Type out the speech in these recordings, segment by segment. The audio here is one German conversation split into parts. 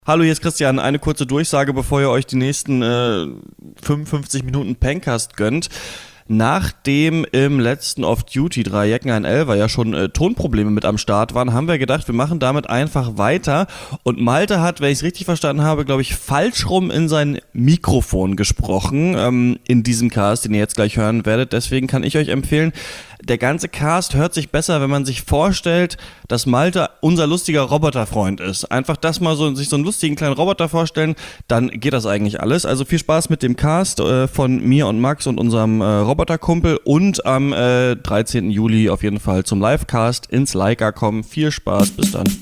Hallo, hier ist Christian. Eine kurze Durchsage, bevor ihr euch die nächsten 55 Minuten Pencast gönnt. Nachdem im letzten Off-Duty 3 Jecken ein Elfer ja schon Tonprobleme mit am Start waren, haben wir gedacht, wir machen damit einfach weiter. Und Malte hat, wenn ich es richtig verstanden habe, glaube ich, falsch rum in sein Mikrofon gesprochen in diesem Cast, den ihr jetzt gleich hören werdet. Deswegen kann ich euch empfehlen, der ganze Cast hört sich besser, wenn man sich vorstellt, dass Malte unser lustiger Roboterfreund ist. Einfach das mal so, sich so einen lustigen kleinen Roboter vorstellen, dann geht das eigentlich alles. Also viel Spaß mit dem Cast von mir und Max und unserem Roboterkumpel und am 13. Juli auf jeden Fall zum Livecast ins Leica kommen. Viel Spaß, bis dann.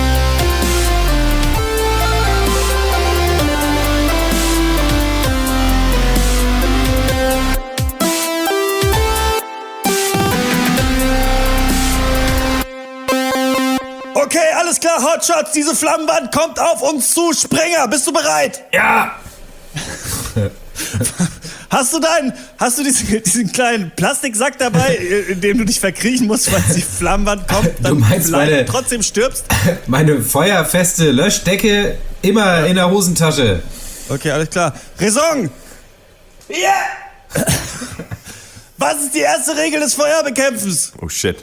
Okay, alles klar, Hotshots, diese Flammenwand kommt auf uns zu. Springer, bist du bereit? Ja! Hast du diesen kleinen Plastiksack dabei, in dem du dich verkriechen musst, weil die Flammenwand kommt, dann du meinst trotzdem stirbst? Meine feuerfeste Löschdecke immer in der Hosentasche. Okay, alles klar. Raison! Ja! Was ist die erste Regel des Feuerbekämpfens? Oh shit.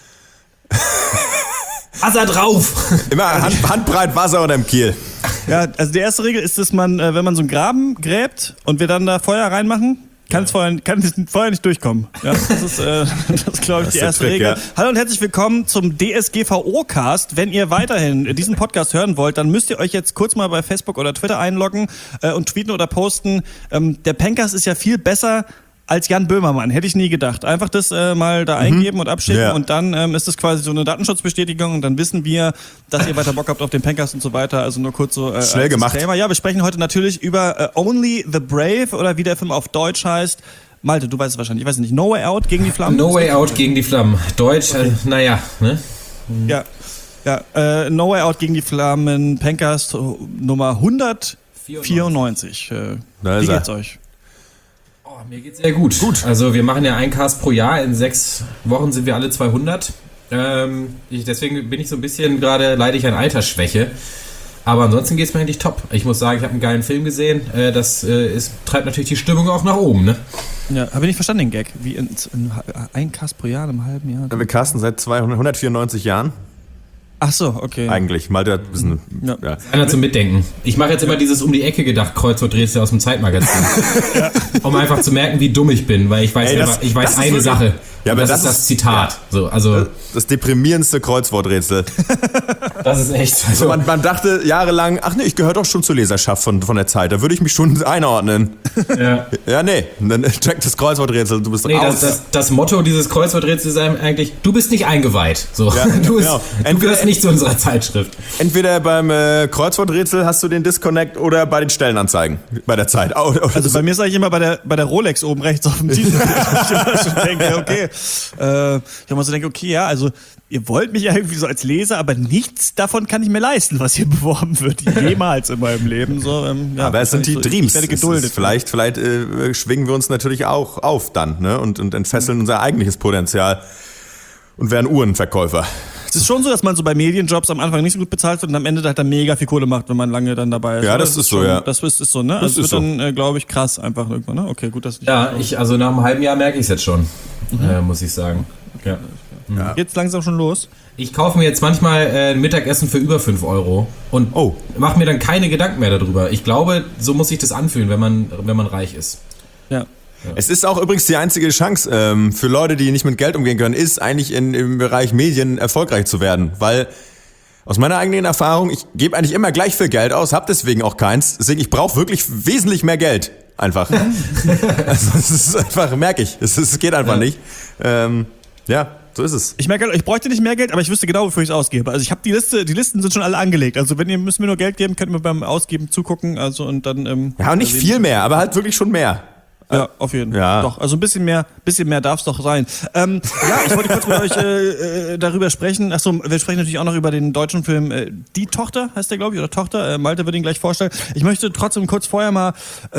Wasser drauf! Immer handbreit Wasser unterm Kiel. Ja, also die erste Regel ist, dass man, wenn man so einen Graben gräbt und wir dann da Feuer reinmachen, kann das Feuer nicht durchkommen. Ja, das ist glaube ich, die erste Trick, Regel. ja. Hallo und herzlich willkommen zum DSGVO-Cast. Wenn ihr weiterhin diesen Podcast hören wollt, dann müsst ihr euch jetzt kurz mal bei Facebook oder Twitter einloggen und tweeten oder posten. Der Pencast ist ja viel besser als Jan Böhmermann, hätte ich nie gedacht. Einfach das mal da eingeben und abschicken und dann ist das quasi so eine Datenschutzbestätigung und dann wissen wir, dass ihr weiter Bock habt auf den Pencast und so weiter. Also nur kurz so schnell gemacht. Thema. Ja, wir sprechen heute natürlich über Only the Brave oder wie der Film auf Deutsch heißt. Malte, du weißt es wahrscheinlich, ich weiß nicht, No Way Out gegen die Flammen? No Way Out gegen die Flammen. Deutsch, okay. Naja, ne? Ja, No Way Out gegen die Flammen, Pencast Nummer 194. Wie geht's euch? Mir geht's sehr gut. Also wir machen ja einen Cast pro Jahr. In 6 Wochen sind wir alle 200. Deswegen bin ich so ein bisschen gerade, leide ich an Altersschwäche. Aber ansonsten geht's mir eigentlich top. Ich muss sagen, ich habe einen geilen Film gesehen. Das treibt natürlich die Stimmung auch nach oben, ne? Ja, habe ich nicht verstanden, den Gag. Wie ein Cast pro Jahr, in einem halben Jahr? Wir casten seit 194 Jahren. Ach so, okay. Eigentlich. Malte hat ein bisschen... Ja. Einer zum Mitdenken. Ich mache jetzt immer dieses um die Ecke gedacht Kreuzworträtsel aus dem Zeitmagazin. Um einfach zu merken, wie dumm ich bin, weil ich weiß, ich weiß eine Sache. Ja, aber das ist das Zitat. Ja. So, also das deprimierendste Kreuzworträtsel. Das ist echt so. Also man dachte jahrelang, ach nee, ich gehöre doch schon zur Leserschaft von der Zeit. Da würde ich mich schon einordnen. Ja, nee. Dann check das Kreuzworträtsel, du bist raus. Das Motto dieses Kreuzworträtsels ist eigentlich, du bist nicht eingeweiht. So. Ja, du gehörst nicht zu unserer Zeitschrift. Entweder beim Kreuzworträtsel hast du den Disconnect oder bei den Stellenanzeigen bei der Zeit. Also bei mir sage ich immer bei der Rolex oben rechts auf dem Titel. Ich immer schon denke, okay. Ich immer so denke, okay, ja, also ihr wollt mich ja irgendwie so als Leser, aber nichts davon kann ich mir leisten, was hier beworben wird, jemals in meinem Leben. So, ja, aber es sind die Dreams. Ich werde geduldet. Vielleicht schwingen wir uns natürlich auch auf dann, ne? Und entfesseln unser eigentliches Potenzial und werden Uhrenverkäufer. Es ist schon so, dass man so bei Medienjobs am Anfang nicht so gut bezahlt wird und am Ende halt dann mega viel Kohle macht, wenn man lange dann dabei ist. Ja, das ist so, ja. Das ist so, ne? Das wird dann, glaube ich, krass einfach irgendwann, ne? Okay, gut, dass ich... Ja, also nach einem halben Jahr merke ich es jetzt schon, muss ich sagen. Ja. Geht's langsam schon los? Ich kaufe mir jetzt manchmal ein Mittagessen für über 5 Euro und mache mir dann keine Gedanken mehr darüber. Ich glaube, so muss sich das anfühlen, wenn man reich ist. Ja. Es ist auch übrigens die einzige Chance für Leute, die nicht mit Geld umgehen können, ist eigentlich im Bereich Medien erfolgreich zu werden. Weil aus meiner eigenen Erfahrung, ich gebe eigentlich immer gleich viel Geld aus, habe deswegen auch keins. Deswegen, ich brauche wirklich wesentlich mehr Geld. Einfach. Also, das ist einfach, merke ich. Es geht einfach nicht. Ja, so ist es. Ich merke, ich bräuchte nicht mehr Geld, aber ich wüsste genau, wofür ich es ausgebe. Also ich habe die Listen sind schon alle angelegt. Also müsst mir nur Geld geben, könnt ihr mir beim Ausgeben zugucken. Also und dann. Ja, nicht viel mehr, aber halt wirklich schon mehr. Ja, auf jeden Fall. Ja. Doch, also ein bisschen mehr darf es doch sein. Ja, ich wollte kurz mit euch darüber sprechen. Achso, wir sprechen natürlich auch noch über den deutschen Film Die Tochter, heißt der, glaube ich, oder Tochter. Malte wird ihn gleich vorstellen. Ich möchte trotzdem kurz vorher mal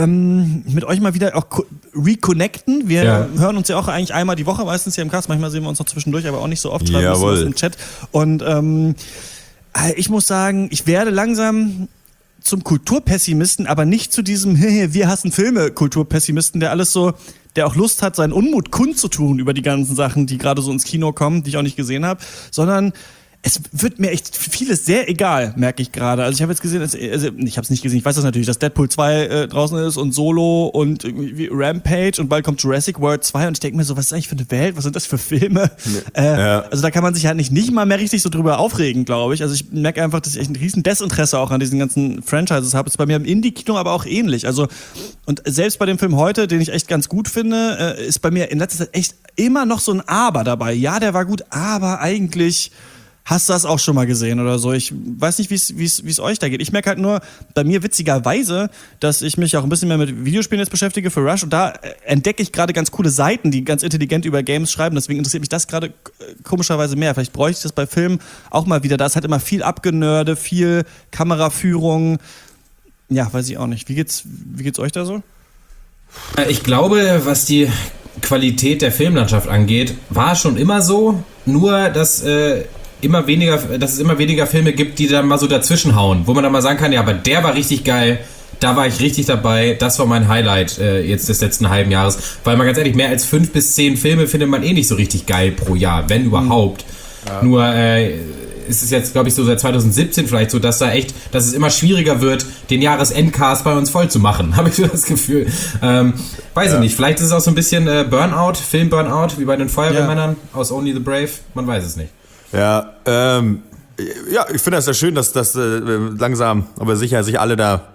mit euch mal wieder auch reconnecten. Wir hören uns ja auch eigentlich einmal die Woche, meistens hier im Cast. Manchmal sehen wir uns noch zwischendurch, aber auch nicht so oft. Schreiben wir uns im Chat. Und ich muss sagen, ich werde langsam zum Kulturpessimisten, aber nicht zu diesem wir hassen Filme Kulturpessimisten, der auch Lust hat, seinen Unmut kundzutun über die ganzen Sachen, die gerade so ins Kino kommen, die ich auch nicht gesehen habe, sondern es wird mir echt vieles sehr egal, merke ich gerade. Also ich habe jetzt gesehen, ich habe es nicht gesehen, ich weiß das natürlich, dass Deadpool 2 draußen ist und Solo und irgendwie Rampage und bald kommt Jurassic World 2 und ich denke mir so, was ist eigentlich für eine Welt, was sind das für Filme? Also da kann man sich halt nicht mal mehr richtig so drüber aufregen, glaube ich. Also ich merke einfach, dass ich echt ein riesen Desinteresse auch an diesen ganzen Franchises habe. Das ist bei mir im Indie-Kino aber auch ähnlich. Also und selbst bei dem Film heute, den ich echt ganz gut finde, ist bei mir in letzter Zeit echt immer noch so ein Aber dabei. Ja, der war gut, aber eigentlich... Hast du das auch schon mal gesehen oder so? Ich weiß nicht, wie es euch da geht. Ich merke halt nur, bei mir witzigerweise, dass ich mich auch ein bisschen mehr mit Videospielen jetzt beschäftige für Rush und da entdecke ich gerade ganz coole Seiten, die ganz intelligent über Games schreiben. Deswegen interessiert mich das gerade komischerweise mehr. Vielleicht bräuchte ich das bei Filmen auch mal wieder. Da ist halt immer viel Abgenörde, viel Kameraführung. Ja, weiß ich auch nicht. Wie geht's euch da so? Ich glaube, was die Qualität der Filmlandschaft angeht, war schon immer so. Nur, dass es immer weniger Filme gibt, die dann mal so dazwischenhauen, wo man dann mal sagen kann, ja, aber der war richtig geil, da war ich richtig dabei, das war mein Highlight jetzt des letzten halben Jahres, weil man ganz ehrlich, mehr als 5 bis 10 Filme findet man nicht so richtig geil pro Jahr, wenn überhaupt. Ja. Nur ist es jetzt, glaube ich, so seit 2017 vielleicht so, dass es immer schwieriger wird, den Jahresendcast bei uns voll zu machen, habe ich so das Gefühl. Weiß ich nicht, vielleicht ist es auch so ein bisschen Burnout, Film-Burnout, wie bei den Feuerwehrmännern aus Only the Brave, man weiß es nicht. Ja, ich finde das ja schön, dass langsam, aber sicher sich alle da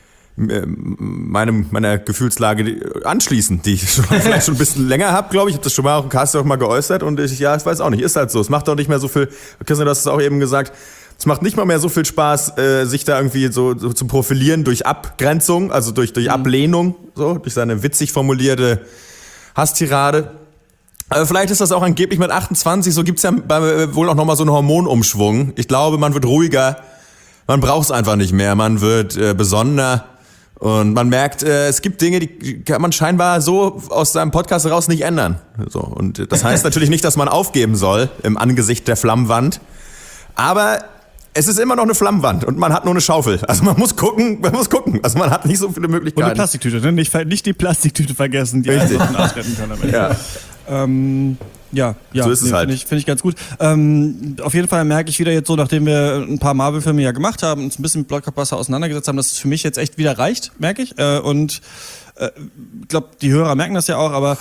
meiner Gefühlslage anschließen, die ich vielleicht schon ein bisschen länger habe, glaube ich. Ich habe das schon mal auch im Cast auch mal geäußert und ich weiß auch nicht, ist halt so. Es macht doch nicht mehr so viel, Christian, du hast es auch eben gesagt, es macht nicht mal mehr so viel Spaß, sich da irgendwie so zu profilieren durch Abgrenzung, also durch Ablehnung, so, durch seine witzig formulierte Hasstirade. Aber vielleicht ist das auch angeblich mit 28, so gibt's ja wohl auch nochmal so einen Hormonumschwung. Ich glaube, man wird ruhiger, man braucht es einfach nicht mehr, man wird besonnener und man merkt, es gibt Dinge, die kann man scheinbar so aus seinem Podcast heraus nicht ändern. So, und das heißt natürlich nicht, dass man aufgeben soll im Angesicht der Flammwand, aber es ist immer noch eine Flammwand und man hat nur eine Schaufel. Also man muss gucken. Also man hat nicht so viele Möglichkeiten. Und eine Plastiktüte, ne? Nicht die Plastiktüte vergessen, die einen ausretten kann am Ende. Ja. So ist es halt. Finde ich ganz gut. Auf jeden Fall merke ich wieder jetzt so, nachdem wir ein paar Marvel-Filme ja gemacht haben, uns ein bisschen mit Blockbuster auseinandergesetzt haben, dass es für mich jetzt echt wieder reicht, merke ich. Und ich glaube, die Hörer merken das ja auch, aber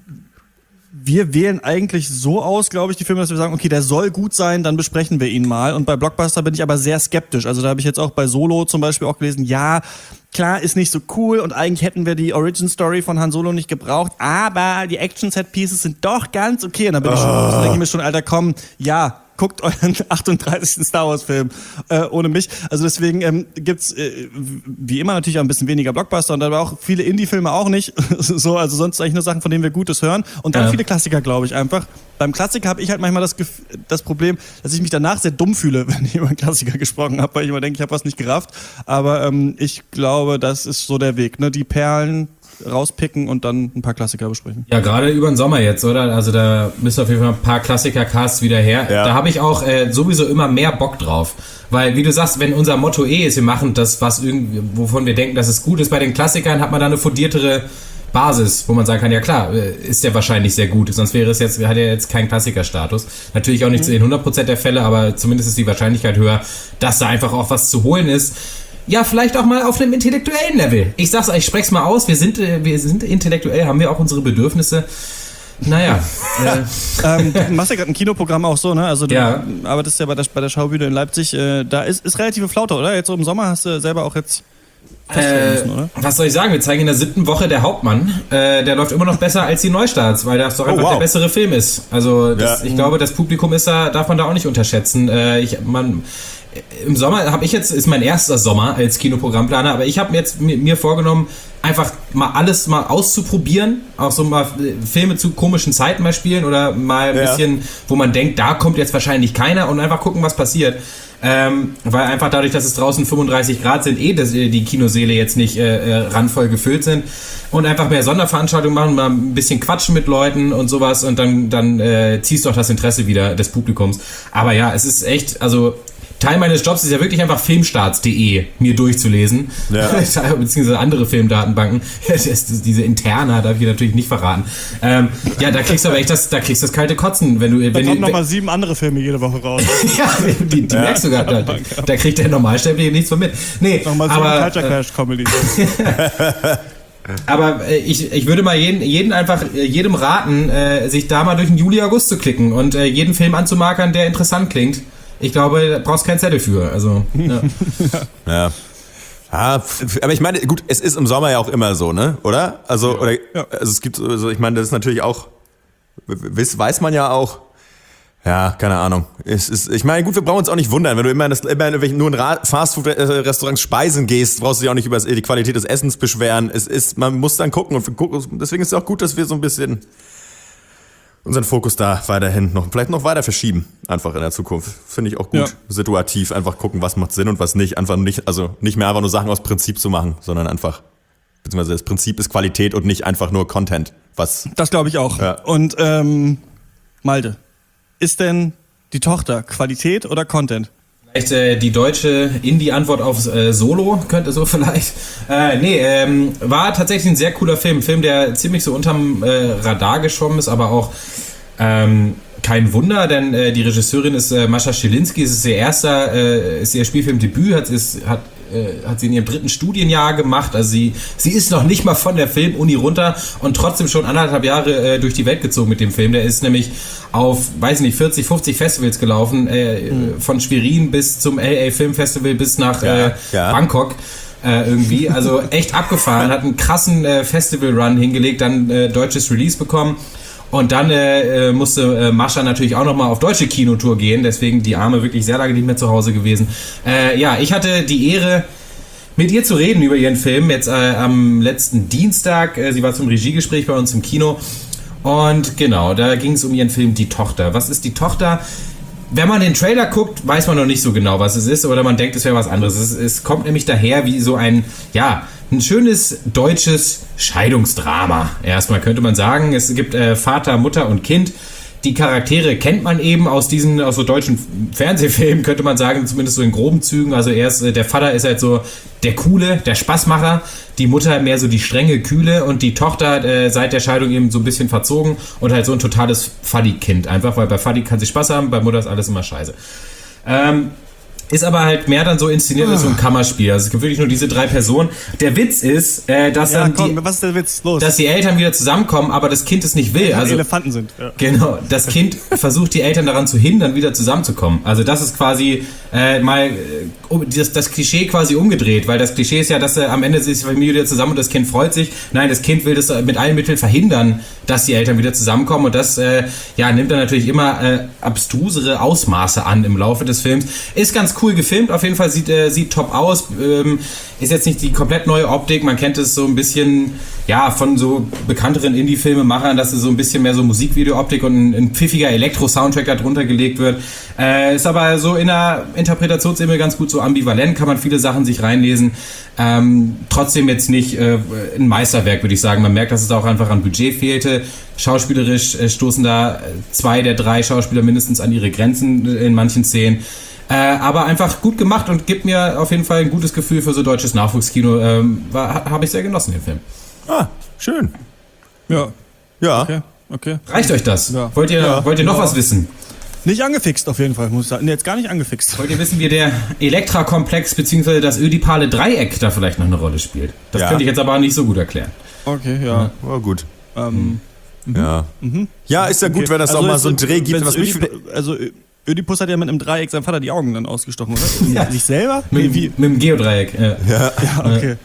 wir wählen eigentlich so aus, glaube ich, die Filme, dass wir sagen, okay, der soll gut sein, dann besprechen wir ihn mal. Und bei Blockbuster bin ich aber sehr skeptisch. Also da habe ich jetzt auch bei Solo zum Beispiel auch gelesen, ja, klar, ist nicht so cool und eigentlich hätten wir die Origin-Story von Han Solo nicht gebraucht, aber die Action-Set-Pieces sind doch ganz okay. Und dann bin ich schon, denke ich mir schon, Alter, komm, ja, guckt euren 38. Star Wars Film ohne mich. Also deswegen gibt's wie immer natürlich auch ein bisschen weniger Blockbuster und aber auch viele Indie-Filme auch nicht. So, also sonst eigentlich nur Sachen, von denen wir Gutes hören. Und dann viele Klassiker, glaube ich, einfach. Beim Klassiker habe ich halt manchmal das Problem, dass ich mich danach sehr dumm fühle, wenn ich über einen Klassiker gesprochen habe, weil ich immer denke, ich habe was nicht gerafft. Aber ich glaube, das ist so der Weg, ne? Die Perlen rauspicken und dann ein paar Klassiker besprechen. Ja, gerade über den Sommer jetzt, oder? Also da müssen auf jeden Fall ein paar Klassiker-Casts wieder her. Ja. Da habe ich auch sowieso immer mehr Bock drauf. Weil, wie du sagst, wenn unser Motto ist, wir machen das, was irgendwie, wovon wir denken, dass es gut ist, bei den Klassikern hat man da eine fundiertere Basis, wo man sagen kann, ja klar, ist der wahrscheinlich sehr gut, sonst hat er jetzt keinen Klassikerstatus. Natürlich auch nicht in 100% der Fälle, aber zumindest ist die Wahrscheinlichkeit höher, dass da einfach auch was zu holen ist. Ja, vielleicht auch mal auf einem intellektuellen Level. Ich sag's euch, ich sprech's mal aus, wir sind intellektuell, haben wir auch unsere Bedürfnisse. Naja. Du machst ja gerade ein Kinoprogramm auch so, ne? Also du arbeitest ja bei der Schaubühne in Leipzig, da ist relative Flaute, oder? Jetzt so im Sommer hast du selber auch jetzt müssen, oder? Was soll ich sagen? Wir zeigen in der 7. Woche Der Hauptmann. Der läuft immer noch besser als die Neustarts, weil das doch einfach der bessere Film ist. Also ich glaube, das Publikum darf man da auch nicht unterschätzen. Im Sommer ist mein erster Sommer als Kinoprogrammplaner, aber ich habe jetzt mir vorgenommen, einfach mal alles mal auszuprobieren, auch so mal Filme zu komischen Zeiten mal spielen oder mal ein bisschen, wo man denkt, da kommt jetzt wahrscheinlich keiner und einfach gucken, was passiert. Weil einfach dadurch, dass es draußen 35 Grad sind, die Kinosäle jetzt nicht randvoll gefüllt sind und einfach mehr Sonderveranstaltungen machen, mal ein bisschen quatschen mit Leuten und sowas und dann ziehst du auch das Interesse wieder des Publikums. Aber ja, es ist echt, also Teil meines Jobs ist ja wirklich einfach filmstarts.de mir durchzulesen. Ja. Beziehungsweise andere Filmdatenbanken. Diese Interna darf ich natürlich nicht verraten. Ja, da kriegst du aber echt das kalte Kotzen. Da kommen nochmal 7 andere Filme jede Woche raus. Ja, die merkst du gerade. Da kriegt der Normalsterbliche nichts von mit. Nee, nochmal 7 Culture Clash Comedy. Aber ich würde mal jedem raten, sich da mal durch den Juli, August zu klicken und jeden Film anzumarkern, der interessant klingt. Ich glaube, da brauchst keinen Zettel für. Also, ja. Ja. Aber ich meine, gut, es ist im Sommer ja auch immer so, ne? Oder? Also, also es gibt, also ich meine, das ist natürlich auch, weiß man ja auch. Ja, keine Ahnung. Ich meine, gut, wir brauchen uns auch nicht wundern, wenn du immer nur in Fastfood-Restaurants speisen gehst, brauchst du dich auch nicht über die Qualität des Essens beschweren. Man muss dann gucken und deswegen ist es auch gut, dass wir so ein bisschen unseren Fokus da weiterhin vielleicht noch weiter verschieben, einfach in der Zukunft. Finde ich auch gut. Situativ einfach gucken, was macht Sinn und was nicht. Nicht mehr einfach nur Sachen aus Prinzip zu machen, sondern beziehungsweise das Prinzip ist Qualität und nicht einfach nur Content. Das glaube ich auch. Ja. Und Malte, ist denn die Tochter Qualität oder Content? Vielleicht die deutsche Indie-Antwort auf Solo, könnte so vielleicht. War tatsächlich ein sehr cooler Film. Ein Film, der ziemlich so unterm Radar geschwommen ist, aber auch kein Wunder, denn die Regisseurin ist Mascha Schilinski. Es ist ihr Spielfilmdebüt, hat sie in ihrem 3. Studienjahr gemacht. Also sie ist noch nicht mal von der Filmuni runter und trotzdem schon 1,5 Jahre durch die Welt gezogen mit dem Film. Der ist nämlich auf, 40, 50 Festivals gelaufen, von Schwerin bis zum LA Film Festival bis nach Bangkok. Irgendwie, also echt abgefahren, hat einen krassen Festival-Run hingelegt, dann deutsches Release bekommen. Und dann musste Mascha natürlich auch nochmal auf deutsche Kinotour gehen, deswegen die Arme wirklich sehr lange nicht mehr zu Hause gewesen. Ich hatte die Ehre, mit ihr zu reden über ihren Film, jetzt am letzten Dienstag. Sie war zum Regiegespräch bei uns im Kino. Und genau, da ging es um ihren Film Die Tochter. Was ist Die Tochter? Wenn man den Trailer guckt, weiß man noch nicht so genau, was es ist, oder man denkt, es wäre was anderes. Es kommt nämlich daher wie so ein schönes deutsches Scheidungsdrama. Erstmal könnte man sagen, es gibt Vater, Mutter und Kind. Die Charaktere kennt man eben aus so deutschen Fernsehfilmen, könnte man sagen, zumindest so in groben Zügen. Also der Vater ist halt so der Coole, der Spaßmacher, die Mutter mehr so die strenge, Kühle und die Tochter seit der Scheidung eben so ein bisschen verzogen und halt so ein totales Fuddy-Kind. Einfach, weil bei Fuddy kann sie Spaß haben, bei Mutter ist alles immer scheiße. Ist aber halt mehr dann so inszeniert als so ein Kammerspiel. Also es gibt wirklich nur diese 3 Personen. Der Witz ist, dass was ist der Witz? Los. Dass die Eltern wieder zusammenkommen, aber das Kind es nicht will. Also Elefanten sind. Ja. Genau. Das Kind versucht die Eltern daran zu hindern, wieder zusammenzukommen. Also das ist quasi das Klischee quasi umgedreht, weil das Klischee ist ja, dass am Ende ist die Familie wieder zusammen und das Kind freut sich. Nein, das Kind will das mit allen Mitteln verhindern, dass die Eltern wieder zusammenkommen und das nimmt dann natürlich immer abstrusere Ausmaße an im Laufe des Films. Ist ganz cool gefilmt, auf jeden Fall sieht top aus. Ist jetzt nicht die komplett neue Optik, man kennt es so ein bisschen von so bekannteren Indie-Filmemachern, dass es so ein bisschen mehr so Musikvideo-Optik und ein pfiffiger Elektro-Soundtrack da drunter gelegt wird. Ist aber so in der Interpretationsebene ganz gut so ambivalent, kann man viele Sachen sich reinlesen. Trotzdem jetzt nicht ein Meisterwerk, würde ich sagen. Man merkt, dass es auch einfach an Budget fehlte. Schauspielerisch stoßen da 2 der 3 Schauspieler mindestens an ihre Grenzen in manchen Szenen. Aber einfach gut gemacht und gibt mir auf jeden Fall ein gutes Gefühl für so deutsches Nachwuchskino. Habe ich sehr genossen, den Film. Ah, schön. Ja. Okay. Reicht euch das? Ja. Wollt ihr noch was wissen? Nicht angefixt auf jeden Fall, muss ich sagen. Nee, jetzt gar nicht angefixt. Wollt ihr wissen, wie der Elektra-Komplex bzw. das ödipale Dreieck da vielleicht noch eine Rolle spielt? Das könnte ich jetzt aber nicht so gut erklären. Okay, ja. War gut. Ja, ist ja gut, wenn das auch mal so ein Dreh gibt. Ödipus hat ja mit einem Dreieck seinem Vater die Augen dann ausgestochen, oder? Ja. Sich selber? Mit dem Geodreieck, ja. Okay.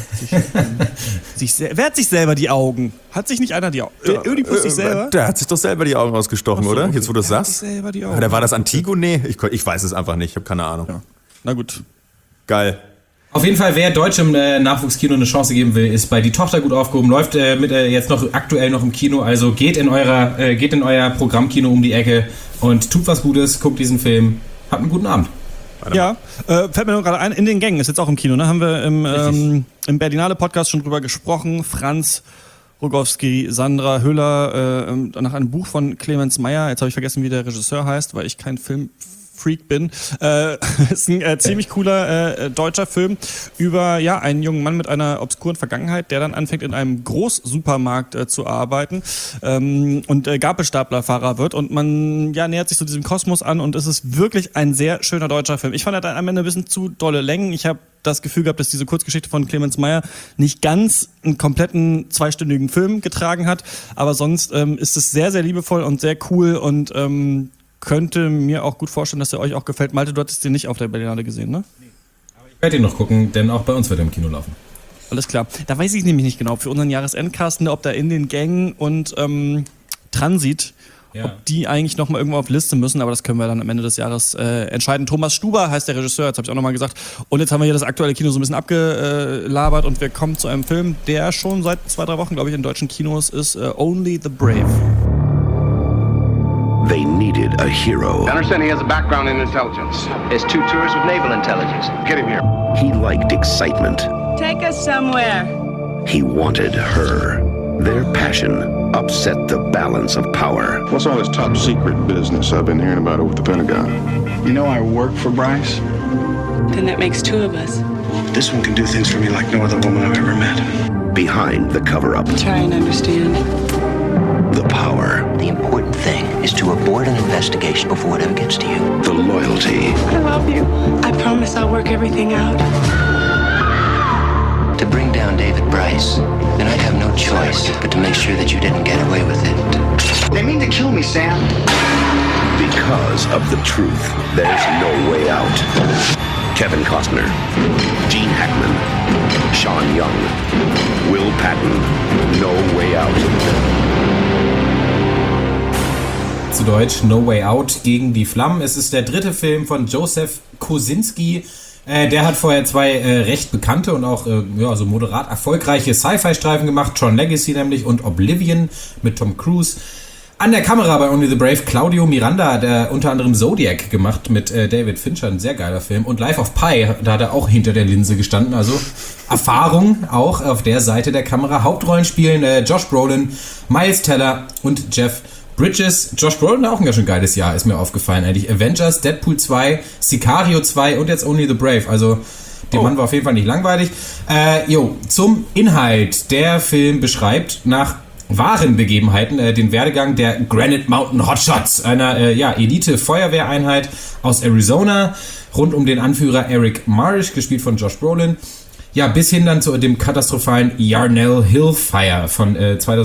Wer hat sich selber die Augen? Hat sich nicht einer die Augen? Ödipus sich selber? Der hat sich doch selber die Augen ausgestochen, oder? Okay. Jetzt, wo du das sagst. Selber die Augen. Oder war das Antigone? Ich weiß es einfach nicht, ich habe keine Ahnung. Ja. Na gut. Geil. Auf jeden Fall, wer deutschem Nachwuchskino eine Chance geben will, ist bei Die Tochter gut aufgehoben, läuft jetzt noch aktuell noch im Kino, also geht in euer Programmkino um die Ecke und tut was Gutes, guckt diesen Film, habt einen guten Abend. Ja, fällt mir nur gerade ein, in den Gängen, ist jetzt auch im Kino, ne? Haben wir im Berlinale Podcast schon drüber gesprochen, Franz Rogowski, Sandra Hüller, nach einem Buch von Clemens Meyer, jetzt habe ich vergessen, wie der Regisseur heißt, weil ich kein Freak bin. Ist ein ziemlich cooler deutscher Film über einen jungen Mann mit einer obskuren Vergangenheit, der dann anfängt in einem Großsupermarkt zu arbeiten und Gabelstaplerfahrer wird und man nähert sich so diesem Kosmos an und es ist wirklich ein sehr schöner deutscher Film. Ich fand, er hat am Ende ein bisschen zu dolle Längen. Ich habe das Gefühl gehabt, dass diese Kurzgeschichte von Clemens Meyer nicht ganz einen kompletten 2-stündigen Film getragen hat, aber sonst ist es sehr, sehr liebevoll und sehr cool und könnte mir auch gut vorstellen, dass er euch auch gefällt. Malte, du hattest den nicht auf der Berlinale gesehen, ne? Nee. Aber ich werde ihn noch gucken, denn auch bei uns wird er im Kino laufen. Alles klar. Da weiß ich nämlich nicht genau, für unseren Jahresendcast, ob da in den Gängen und Transit, ob die eigentlich nochmal irgendwo auf Liste müssen, aber das können wir dann am Ende des Jahres entscheiden. Thomas Stuber heißt der Regisseur, jetzt habe ich auch nochmal gesagt. Und jetzt haben wir hier das aktuelle Kino so ein bisschen abgelabert und wir kommen zu einem Film, der schon seit 2-3 Wochen, glaube ich, in deutschen Kinos ist, Only the Brave. They needed a hero. I understand he has a background in intelligence. Has 2 tours with naval intelligence. Get him here. He liked excitement. Take us somewhere. He wanted her. Their passion upset the balance of power. What's all this top secret business I've been hearing about over the Pentagon? You know I work for Bryce? Then that makes 2 of us. This one can do things for me like no other woman I've ever met. Behind the cover-up. Try and understand. The power. The important thing is to abort an investigation before it ever gets to you. The loyalty. I love you. I promise I'll work everything out. To bring down David Bryce, then I'd have no choice but to make sure that you didn't get away with it. They mean to kill me, Sam. Because of the truth, there's no way out. Kevin Costner, Gene Hackman, Sean Young, Will Patton, No Way Out. Zu Deutsch No Way Out, Gegen die Flammen. Es ist der 3. Film von Joseph Kosinski. Der hat vorher 2 recht bekannte und auch so moderat erfolgreiche Sci-Fi-Streifen gemacht. Tron Legacy nämlich und Oblivion mit Tom Cruise. An der Kamera bei Only the Brave Claudio Miranda, der unter anderem Zodiac gemacht mit David Fincher, ein sehr geiler Film. Und Life of Pi, da hat er auch hinter der Linse gestanden. Also Erfahrung auch auf der Seite der Kamera. Hauptrollen spielen Josh Brolin, Miles Teller und Jeff Bridges. Josh Brolin auch ein ganz schön geiles Jahr, ist mir aufgefallen eigentlich. Avengers, Deadpool 2, Sicario 2 und jetzt Only the Brave. Also der Mann war auf jeden Fall nicht langweilig. Zum Inhalt. Der Film beschreibt nach wahren Begebenheiten den Werdegang der Granite Mountain Hotshots, einer Elite-Feuerwehreinheit aus Arizona, rund um den Anführer Eric Marsh, gespielt von Josh Brolin. Ja, bis hin dann zu dem katastrophalen Yarnell Hill Fire von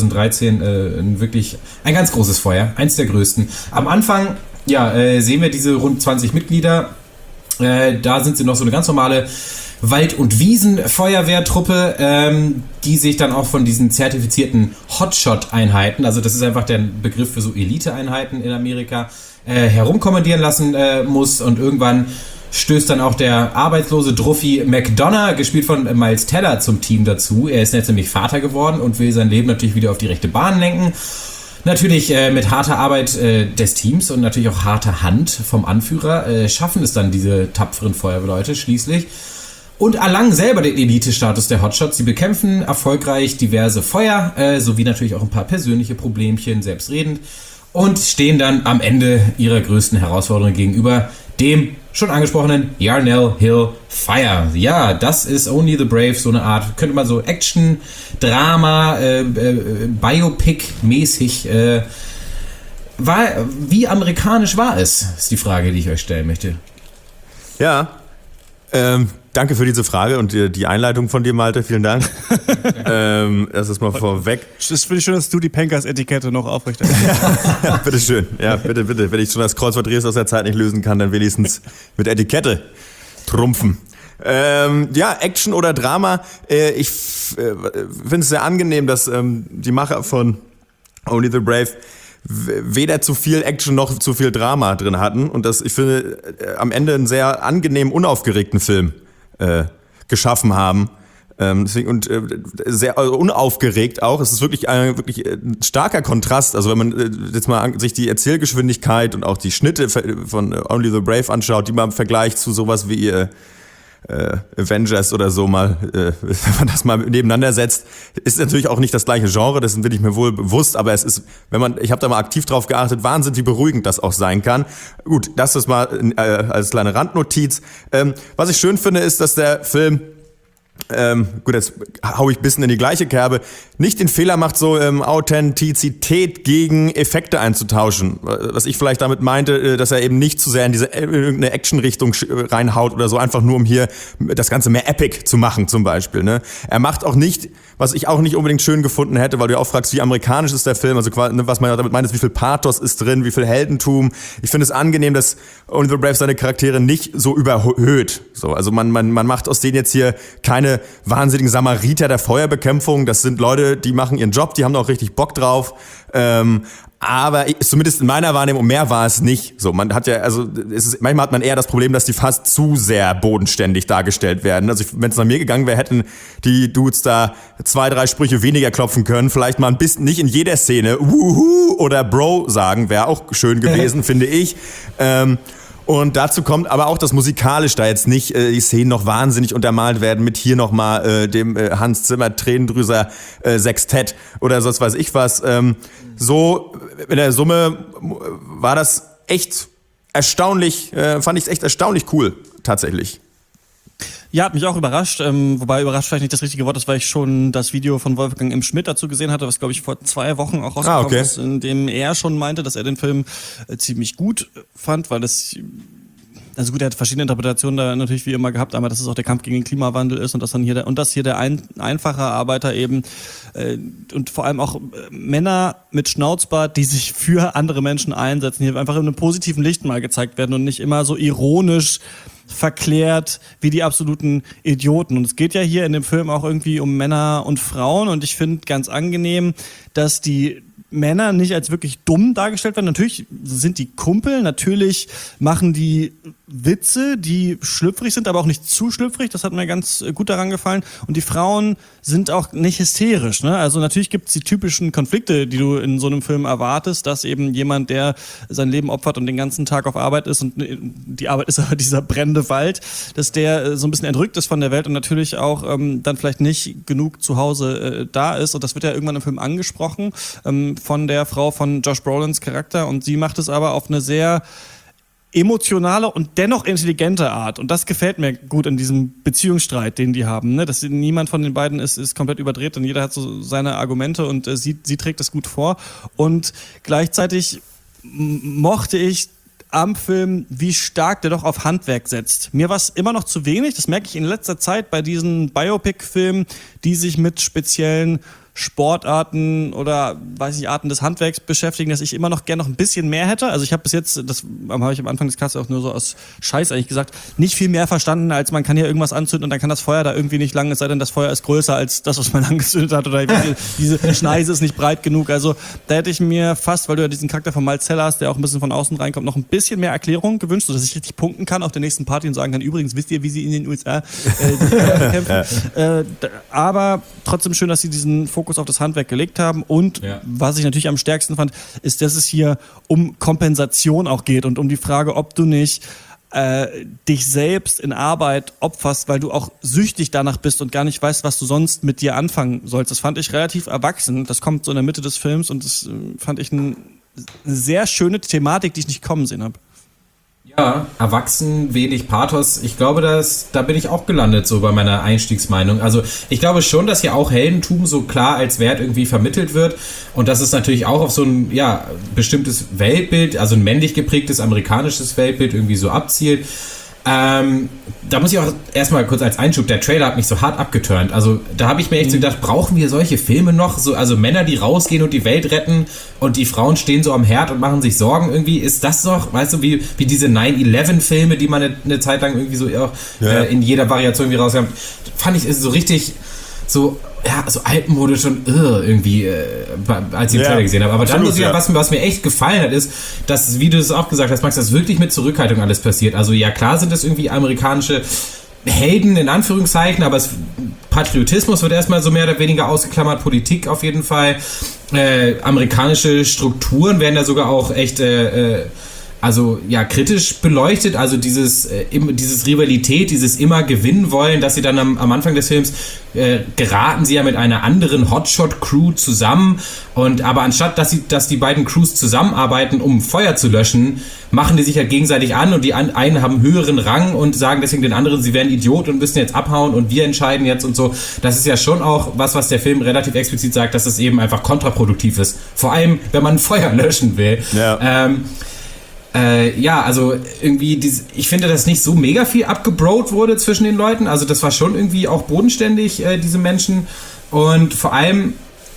2013. Wirklich ein ganz großes Feuer, eins der größten. Am Anfang sehen wir diese rund 20 Mitglieder. Da sind sie noch so eine ganz normale Wald- und Wiesen-Feuerwehrtruppe, die sich dann auch von diesen zertifizierten Hotshot-Einheiten, also das ist einfach der Begriff für so Elite-Einheiten in Amerika, herumkommandieren lassen muss. Und irgendwann stößt dann auch der arbeitslose Druffy McDonough, gespielt von Miles Teller, zum Team dazu. Er ist jetzt nämlich Vater geworden und will sein Leben natürlich wieder auf die rechte Bahn lenken. Natürlich mit harter Arbeit des Teams und natürlich auch harter Hand vom Anführer schaffen es dann diese tapferen Feuerwehrleute schließlich und erlangen selber den Elite-Status der Hotshots. Sie bekämpfen erfolgreich diverse Feuer, sowie natürlich auch ein paar persönliche Problemchen, selbstredend, und stehen dann am Ende ihrer größten Herausforderung gegenüber dem schon angesprochenen Yarnell Hill Fire. Ja, das ist Only the Brave, so eine Art, könnte man so Action, Drama, Biopic-mäßig. Wie amerikanisch war es, ist die Frage, die ich euch stellen möchte. Ja, danke für diese Frage und die Einleitung von dir, Malte. Vielen Dank. Das ist mal vorweg. Das finde ich schön, dass du die Pankers-Etikette noch aufrechterhältst. Ja, bitteschön. Ja, bitte. Wenn ich schon das Kreuzworträtsel aus der Zeit nicht lösen kann, dann wenigstens mit Etikette trumpfen. Action oder Drama. Ich finde es sehr angenehm, dass die Macher von Only the Brave weder zu viel Action noch zu viel Drama drin hatten und dass ich finde am Ende einen sehr angenehmen, unaufgeregten Film geschaffen haben. Sehr unaufgeregt auch. Es ist wirklich ein starker Kontrast. Also wenn man jetzt mal sich die Erzählgeschwindigkeit und auch die Schnitte von Only the Brave anschaut, die man im Vergleich zu sowas wie Avengers oder so mal, wenn man das mal nebeneinander setzt, ist natürlich auch nicht das gleiche Genre, dessen bin ich mir wohl bewusst, aber es ist, ich habe da mal aktiv drauf geachtet, Wahnsinn, wie beruhigend das auch sein kann. Gut, das ist mal als kleine Randnotiz. Was ich schön finde, ist, dass der Film, gut, jetzt hau ich ein bisschen in die gleiche Kerbe, nicht den Fehler macht, so Authentizität gegen Effekte einzutauschen. Was ich vielleicht damit meinte, dass er eben nicht zu sehr in diese irgendeine Action-Richtung reinhaut oder so, einfach nur um hier das Ganze mehr epic zu machen zum Beispiel. Ne? Er macht auch nicht, was ich auch nicht unbedingt schön gefunden hätte, weil du ja auch fragst, wie amerikanisch ist der Film, also was man damit meint, ist, wie viel Pathos ist drin, wie viel Heldentum. Ich finde es angenehm, dass Only the Brave seine Charaktere nicht so überhöht. So, also man macht aus denen jetzt hier keine wahnsinnigen Samariter der Feuerbekämpfung. Das sind Leute, die machen ihren Job, die haben da auch richtig Bock drauf. Aber zumindest in meiner Wahrnehmung, mehr war es nicht. So, man hat ja, also manchmal hat man eher das Problem, dass die fast zu sehr bodenständig dargestellt werden. Also wenn es nach mir gegangen wäre, hätten die Dudes da 2, 3 Sprüche weniger klopfen können. Vielleicht mal ein bisschen, nicht in jeder Szene Wuhu oder Bro sagen, wäre auch schön gewesen, finde ich. Und dazu kommt aber auch, dass musikalisch da jetzt nicht die Szenen noch wahnsinnig untermalt werden mit hier nochmal dem Hans Zimmer Tränendrüser Sextett oder sonst weiß ich was. So in der Summe war das echt erstaunlich, fand ich es echt erstaunlich cool, tatsächlich. Ja, hat mich auch überrascht, wobei überrascht vielleicht nicht das richtige Wort ist, weil ich schon das Video von Wolfgang M. Schmidt dazu gesehen hatte, was glaube ich vor 2 Wochen auch rausgekommen ist, in dem er schon meinte, dass er den Film ziemlich gut fand, weil es, also gut, er hat verschiedene Interpretationen da natürlich wie immer gehabt, aber dass es auch der Kampf gegen den Klimawandel ist und dass dann hier der einfache Arbeiter eben und vor allem auch Männer mit Schnauzbart, die sich für andere Menschen einsetzen, hier einfach in einem positiven Licht mal gezeigt werden und nicht immer so ironisch verklärt wie die absoluten Idioten. Und es geht ja hier in dem Film auch irgendwie um Männer und Frauen und ich finde ganz angenehm, dass die Männer nicht als wirklich dumm dargestellt werden. Natürlich sind die Kumpel, natürlich machen die Witze, die schlüpfrig sind, aber auch nicht zu schlüpfrig. Das hat mir ganz gut daran gefallen. Und die Frauen sind auch nicht hysterisch. Ne? Also natürlich gibt es die typischen Konflikte, die du in so einem Film erwartest, dass eben jemand, der sein Leben opfert und den ganzen Tag auf Arbeit ist und die Arbeit ist aber dieser brennende Wald, dass der so ein bisschen entrückt ist von der Welt und natürlich auch dann vielleicht nicht genug zu Hause da ist. Und das wird ja irgendwann im Film angesprochen von der Frau von Josh Brolins Charakter und sie macht es aber auf eine sehr emotionale und dennoch intelligente Art. Und das gefällt mir gut in diesem Beziehungsstreit, den die haben. Ne? Dass niemand von den beiden ist komplett überdreht und jeder hat so seine Argumente und sie trägt das gut vor. Und gleichzeitig mochte ich am Film, wie stark der doch auf Handwerk setzt. Mir war es immer noch zu wenig, das merke ich in letzter Zeit bei diesen Biopic-Filmen, die sich mit speziellen Sportarten oder, weiß ich, Arten des Handwerks beschäftigen, dass ich immer noch gerne noch ein bisschen mehr hätte. Also ich habe bis jetzt, das habe ich am Anfang des Casts auch nur so aus Scheiß eigentlich gesagt, nicht viel mehr verstanden, als man kann hier irgendwas anzünden und dann kann das Feuer da irgendwie nicht lang, es sei denn, das Feuer ist größer als das, was man angezündet hat oder diese Schneise ist nicht breit genug. Also da hätte ich mir fast, weil du ja diesen Charakter von Miles Teller hast, der auch ein bisschen von außen reinkommt, noch ein bisschen mehr Erklärung gewünscht, sodass ich richtig punkten kann auf der nächsten Party und sagen kann, übrigens, wisst ihr, wie sie in den USA kämpfen? Aber trotzdem schön, dass sie diesen Fokus auf das Handwerk gelegt haben und was ich natürlich am stärksten fand, ist, dass es hier um Kompensation auch geht und um die Frage, ob du nicht dich selbst in Arbeit opferst, weil du auch süchtig danach bist und gar nicht weißt, was du sonst mit dir anfangen sollst. Das fand ich relativ erwachsen. Das kommt so in der Mitte des Films und das fand ich eine sehr schöne Thematik, die ich nicht kommen sehen habe. Ja, erwachsen, wenig Pathos. Ich glaube, da bin ich auch gelandet, so bei meiner Einstiegsmeinung. Also ich glaube schon, dass hier auch Heldentum so klar als Wert irgendwie vermittelt wird und dass es natürlich auch auf so ein bestimmtes Weltbild, also ein männlich geprägtes amerikanisches Weltbild irgendwie so abzielt. Da muss ich auch erstmal kurz als Einschub, der Trailer hat mich so hart abgeturnt. Also da habe ich mir echt so gedacht, brauchen wir solche Filme noch? So, also Männer, die rausgehen und die Welt retten und die Frauen stehen so am Herd und machen sich Sorgen irgendwie. Ist das doch, weißt du, wie diese 9/11-Filme, die man eine Zeit lang irgendwie so in jeder Variation irgendwie rauskam. Fand ich so richtig so altmodisch und irgendwie, als ich den Trailer gesehen habe. Aber dann muss ich was mir echt gefallen hat, ist, dass, wie du es auch gesagt hast, Max, dass wirklich mit Zurückhaltung alles passiert. Also ja, klar sind das irgendwie amerikanische Helden in Anführungszeichen, aber Patriotismus wird erstmal so mehr oder weniger ausgeklammert, Politik auf jeden Fall. Amerikanische Strukturen werden da sogar auch echt also ja, kritisch beleuchtet, also dieses Rivalität, dieses immer gewinnen wollen, dass sie dann am Anfang des Films geraten sie ja mit einer anderen Hotshot-Crew zusammen aber anstatt, dass die beiden Crews zusammenarbeiten, um Feuer zu löschen, machen die sich ja gegenseitig an und die einen haben höheren Rang und sagen deswegen den anderen, sie wären Idiot und müssen jetzt abhauen und wir entscheiden jetzt und so. Das ist ja schon auch was der Film relativ explizit sagt, dass das eben einfach kontraproduktiv ist. Vor allem, wenn man Feuer löschen will. Ja. Also irgendwie, ich finde, dass nicht so mega viel abgebrot wurde zwischen den Leuten. Also das war schon irgendwie auch bodenständig, diese Menschen. Und vor allem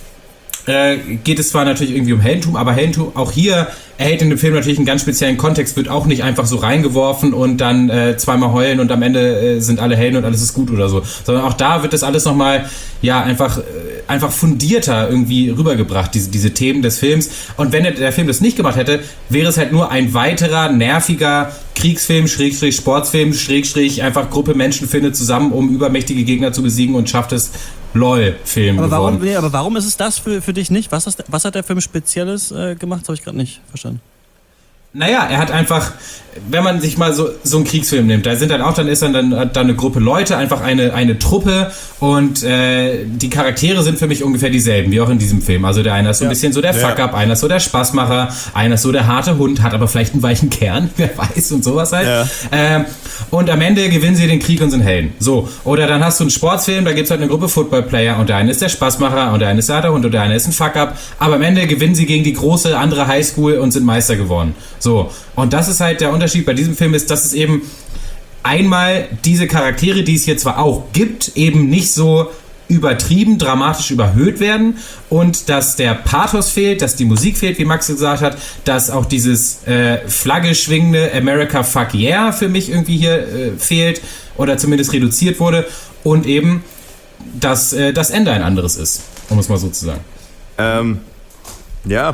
geht es zwar natürlich irgendwie um Heldentum, aber Heldentum auch hier erhält in dem Film natürlich einen ganz speziellen Kontext, wird auch nicht einfach so reingeworfen und dann zweimal heulen und am Ende sind alle Helden und alles ist gut oder so. Sondern auch da wird das alles nochmal, einfach fundierter irgendwie rübergebracht, diese Themen des Films. Und wenn der Film das nicht gemacht hätte, wäre es halt nur ein weiterer, nerviger Kriegsfilm, Sportsfilm, einfach Gruppe Menschen findet zusammen, um übermächtige Gegner zu besiegen und schafft es, LOL-Film geworden. Aber warum ist es das für dich nicht? Was hat der Film Spezielles gemacht? Das habe ich gerade nicht verstanden. Naja, er hat einfach, wenn man sich mal so einen Kriegsfilm nimmt, da sind ist dann eine Gruppe Leute, einfach eine Truppe und die Charaktere sind für mich ungefähr dieselben, wie auch in diesem Film. Also der eine ist so ein bisschen so der Fuck-up, einer ist so der Spaßmacher, einer ist so der harte Hund, hat aber vielleicht einen weichen Kern, wer weiß und sowas halt. Ja. Und am Ende gewinnen sie den Krieg und sind Helden. So, oder dann hast du einen Sportsfilm, da gibt's halt eine Gruppe Football-Player und der eine ist der Spaßmacher und der eine ist der harte Hund und der eine ist ein Fuck-up, aber am Ende gewinnen sie gegen die große andere Highschool und sind Meister geworden. So, und das ist halt der Unterschied bei diesem Film, ist, dass es eben einmal diese Charaktere, die es hier zwar auch gibt, eben nicht so übertrieben, dramatisch überhöht werden und dass der Pathos fehlt, dass die Musik fehlt, wie Max gesagt hat, dass auch dieses Flagge schwingende America Fuck Yeah für mich irgendwie hier fehlt oder zumindest reduziert wurde und eben, dass das Ende ein anderes ist, um es mal so zu sagen. Ja.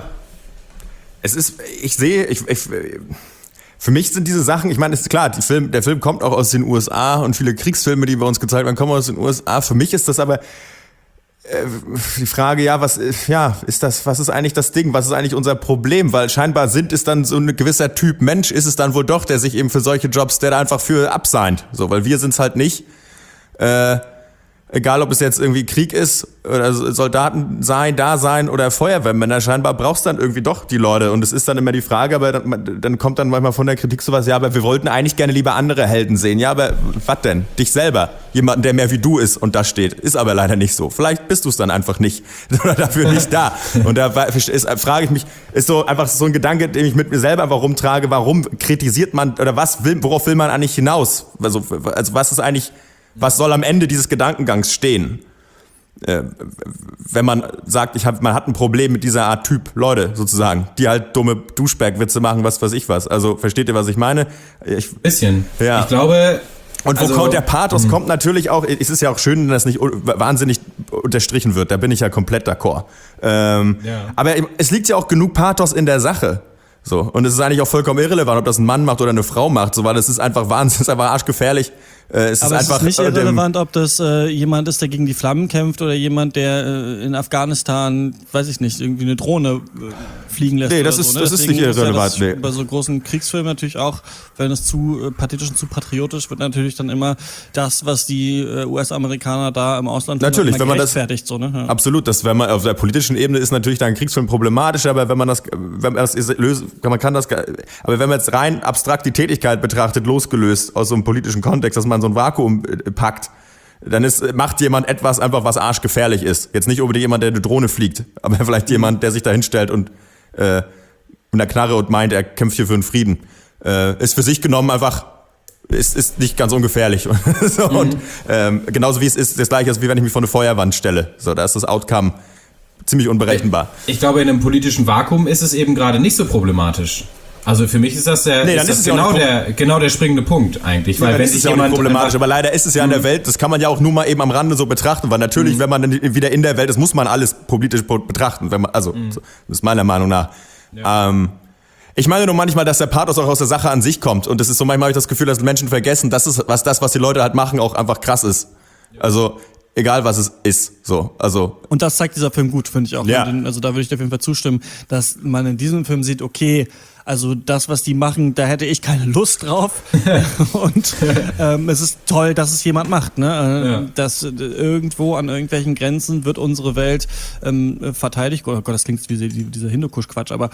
Für mich sind diese Sachen, ich meine, es ist klar, der Film kommt auch aus den USA und viele Kriegsfilme, die bei uns gezeigt werden, kommen aus den USA. Für mich ist das aber die Frage, was ist eigentlich das Ding? Was ist eigentlich unser Problem? Weil scheinbar sind es dann so ein gewisser Typ Mensch, ist es dann wohl doch, der sich eben für solche Jobs, der da einfach für abseint. So, weil wir sind es halt nicht. Egal, ob es jetzt irgendwie Krieg ist oder Soldaten da sein oder Feuerwehrmänner, scheinbar brauchst du dann irgendwie doch die Leute. Und es ist dann immer die Frage, aber dann kommt dann manchmal von der Kritik sowas, aber wir wollten eigentlich gerne lieber andere Helden sehen. Ja, aber was denn? Dich selber. Jemanden, der mehr wie du ist und da steht. Ist aber leider nicht so. Vielleicht bist du es dann einfach nicht. Oder dafür nicht da. Und da frage ich mich, ist so einfach so ein Gedanke, den ich mit mir selber einfach rumtrage, warum kritisiert man, oder worauf will man eigentlich hinaus? Also was ist eigentlich... Was soll am Ende dieses Gedankengangs stehen? Wenn man sagt, man hat ein Problem mit dieser Art Typ, Leute sozusagen, die halt dumme Duschberg-Witze machen, was weiß ich was. Also versteht ihr, was ich meine? Bisschen. Ja. Ich glaube... Und der Pathos kommt natürlich auch, es ist ja auch schön, dass nicht wahnsinnig unterstrichen wird, da bin ich ja komplett d'accord. Aber es liegt ja auch genug Pathos in der Sache. So. Und es ist eigentlich auch vollkommen irrelevant, ob das ein Mann macht oder eine Frau macht, so, weil es ist einfach Wahnsinn, es ist einfach arschgefährlich. Es ist nicht irrelevant, ob das jemand ist, der gegen die Flammen kämpft oder jemand, der in Afghanistan, weiß ich nicht, irgendwie eine Drohne fliegen lässt. Nee, das ist nicht irrelevant. Nee. Bei so großen Kriegsfilmen natürlich auch, wenn es zu pathetisch und zu patriotisch wird, natürlich dann immer das, was die US-Amerikaner da im Ausland natürlich, wenn man das so, ne? Ja. Absolut, das, wenn man auf der politischen Ebene ist natürlich dann ein Kriegsfilm problematisch, aber wenn man das löst, aber wenn man jetzt rein abstrakt die Tätigkeit betrachtet, losgelöst aus so einem politischen Kontext, dass man so ein Vakuum packt, dann macht jemand etwas einfach, was arschgefährlich ist. Jetzt nicht unbedingt jemand, der eine Drohne fliegt, aber vielleicht jemand, der sich da hinstellt und mit einer Knarre und meint, er kämpft hier für den Frieden. Ist für sich genommen einfach, ist nicht ganz ungefährlich. So, und genauso wie es ist, das gleiche ist, wie wenn ich mich vor eine Feuerwand stelle. So, da ist das Outcome ziemlich unberechenbar. Ich glaube, in einem politischen Vakuum ist es eben gerade nicht so problematisch. Also für mich ist das genau der springende Punkt eigentlich, weil wenn sich jemand problematisch, aber leider ist es ja in der Welt, das kann man ja auch nur mal eben am Rande so betrachten, weil natürlich, wenn man dann wieder in der Welt ist, muss man alles politisch betrachten, das ist meiner Meinung nach. Ja. Ich meine nur manchmal, dass der Pathos auch aus der Sache an sich kommt und das ist so, manchmal habe ich das Gefühl, dass Menschen vergessen, dass was die Leute halt machen, auch einfach krass ist. Also egal was es ist, so, also. Und das zeigt dieser Film gut, finde ich auch. Ja. Also da würde ich dir auf jeden Fall zustimmen, dass man in diesem Film sieht, okay, Also das, was die machen, da hätte ich keine Lust drauf. Und es ist toll, dass es jemand macht, ne? Dass irgendwo an irgendwelchen Grenzen wird unsere Welt verteidigt. Oh Gott, das klingt wie dieser Hindukusch-Quatsch, aber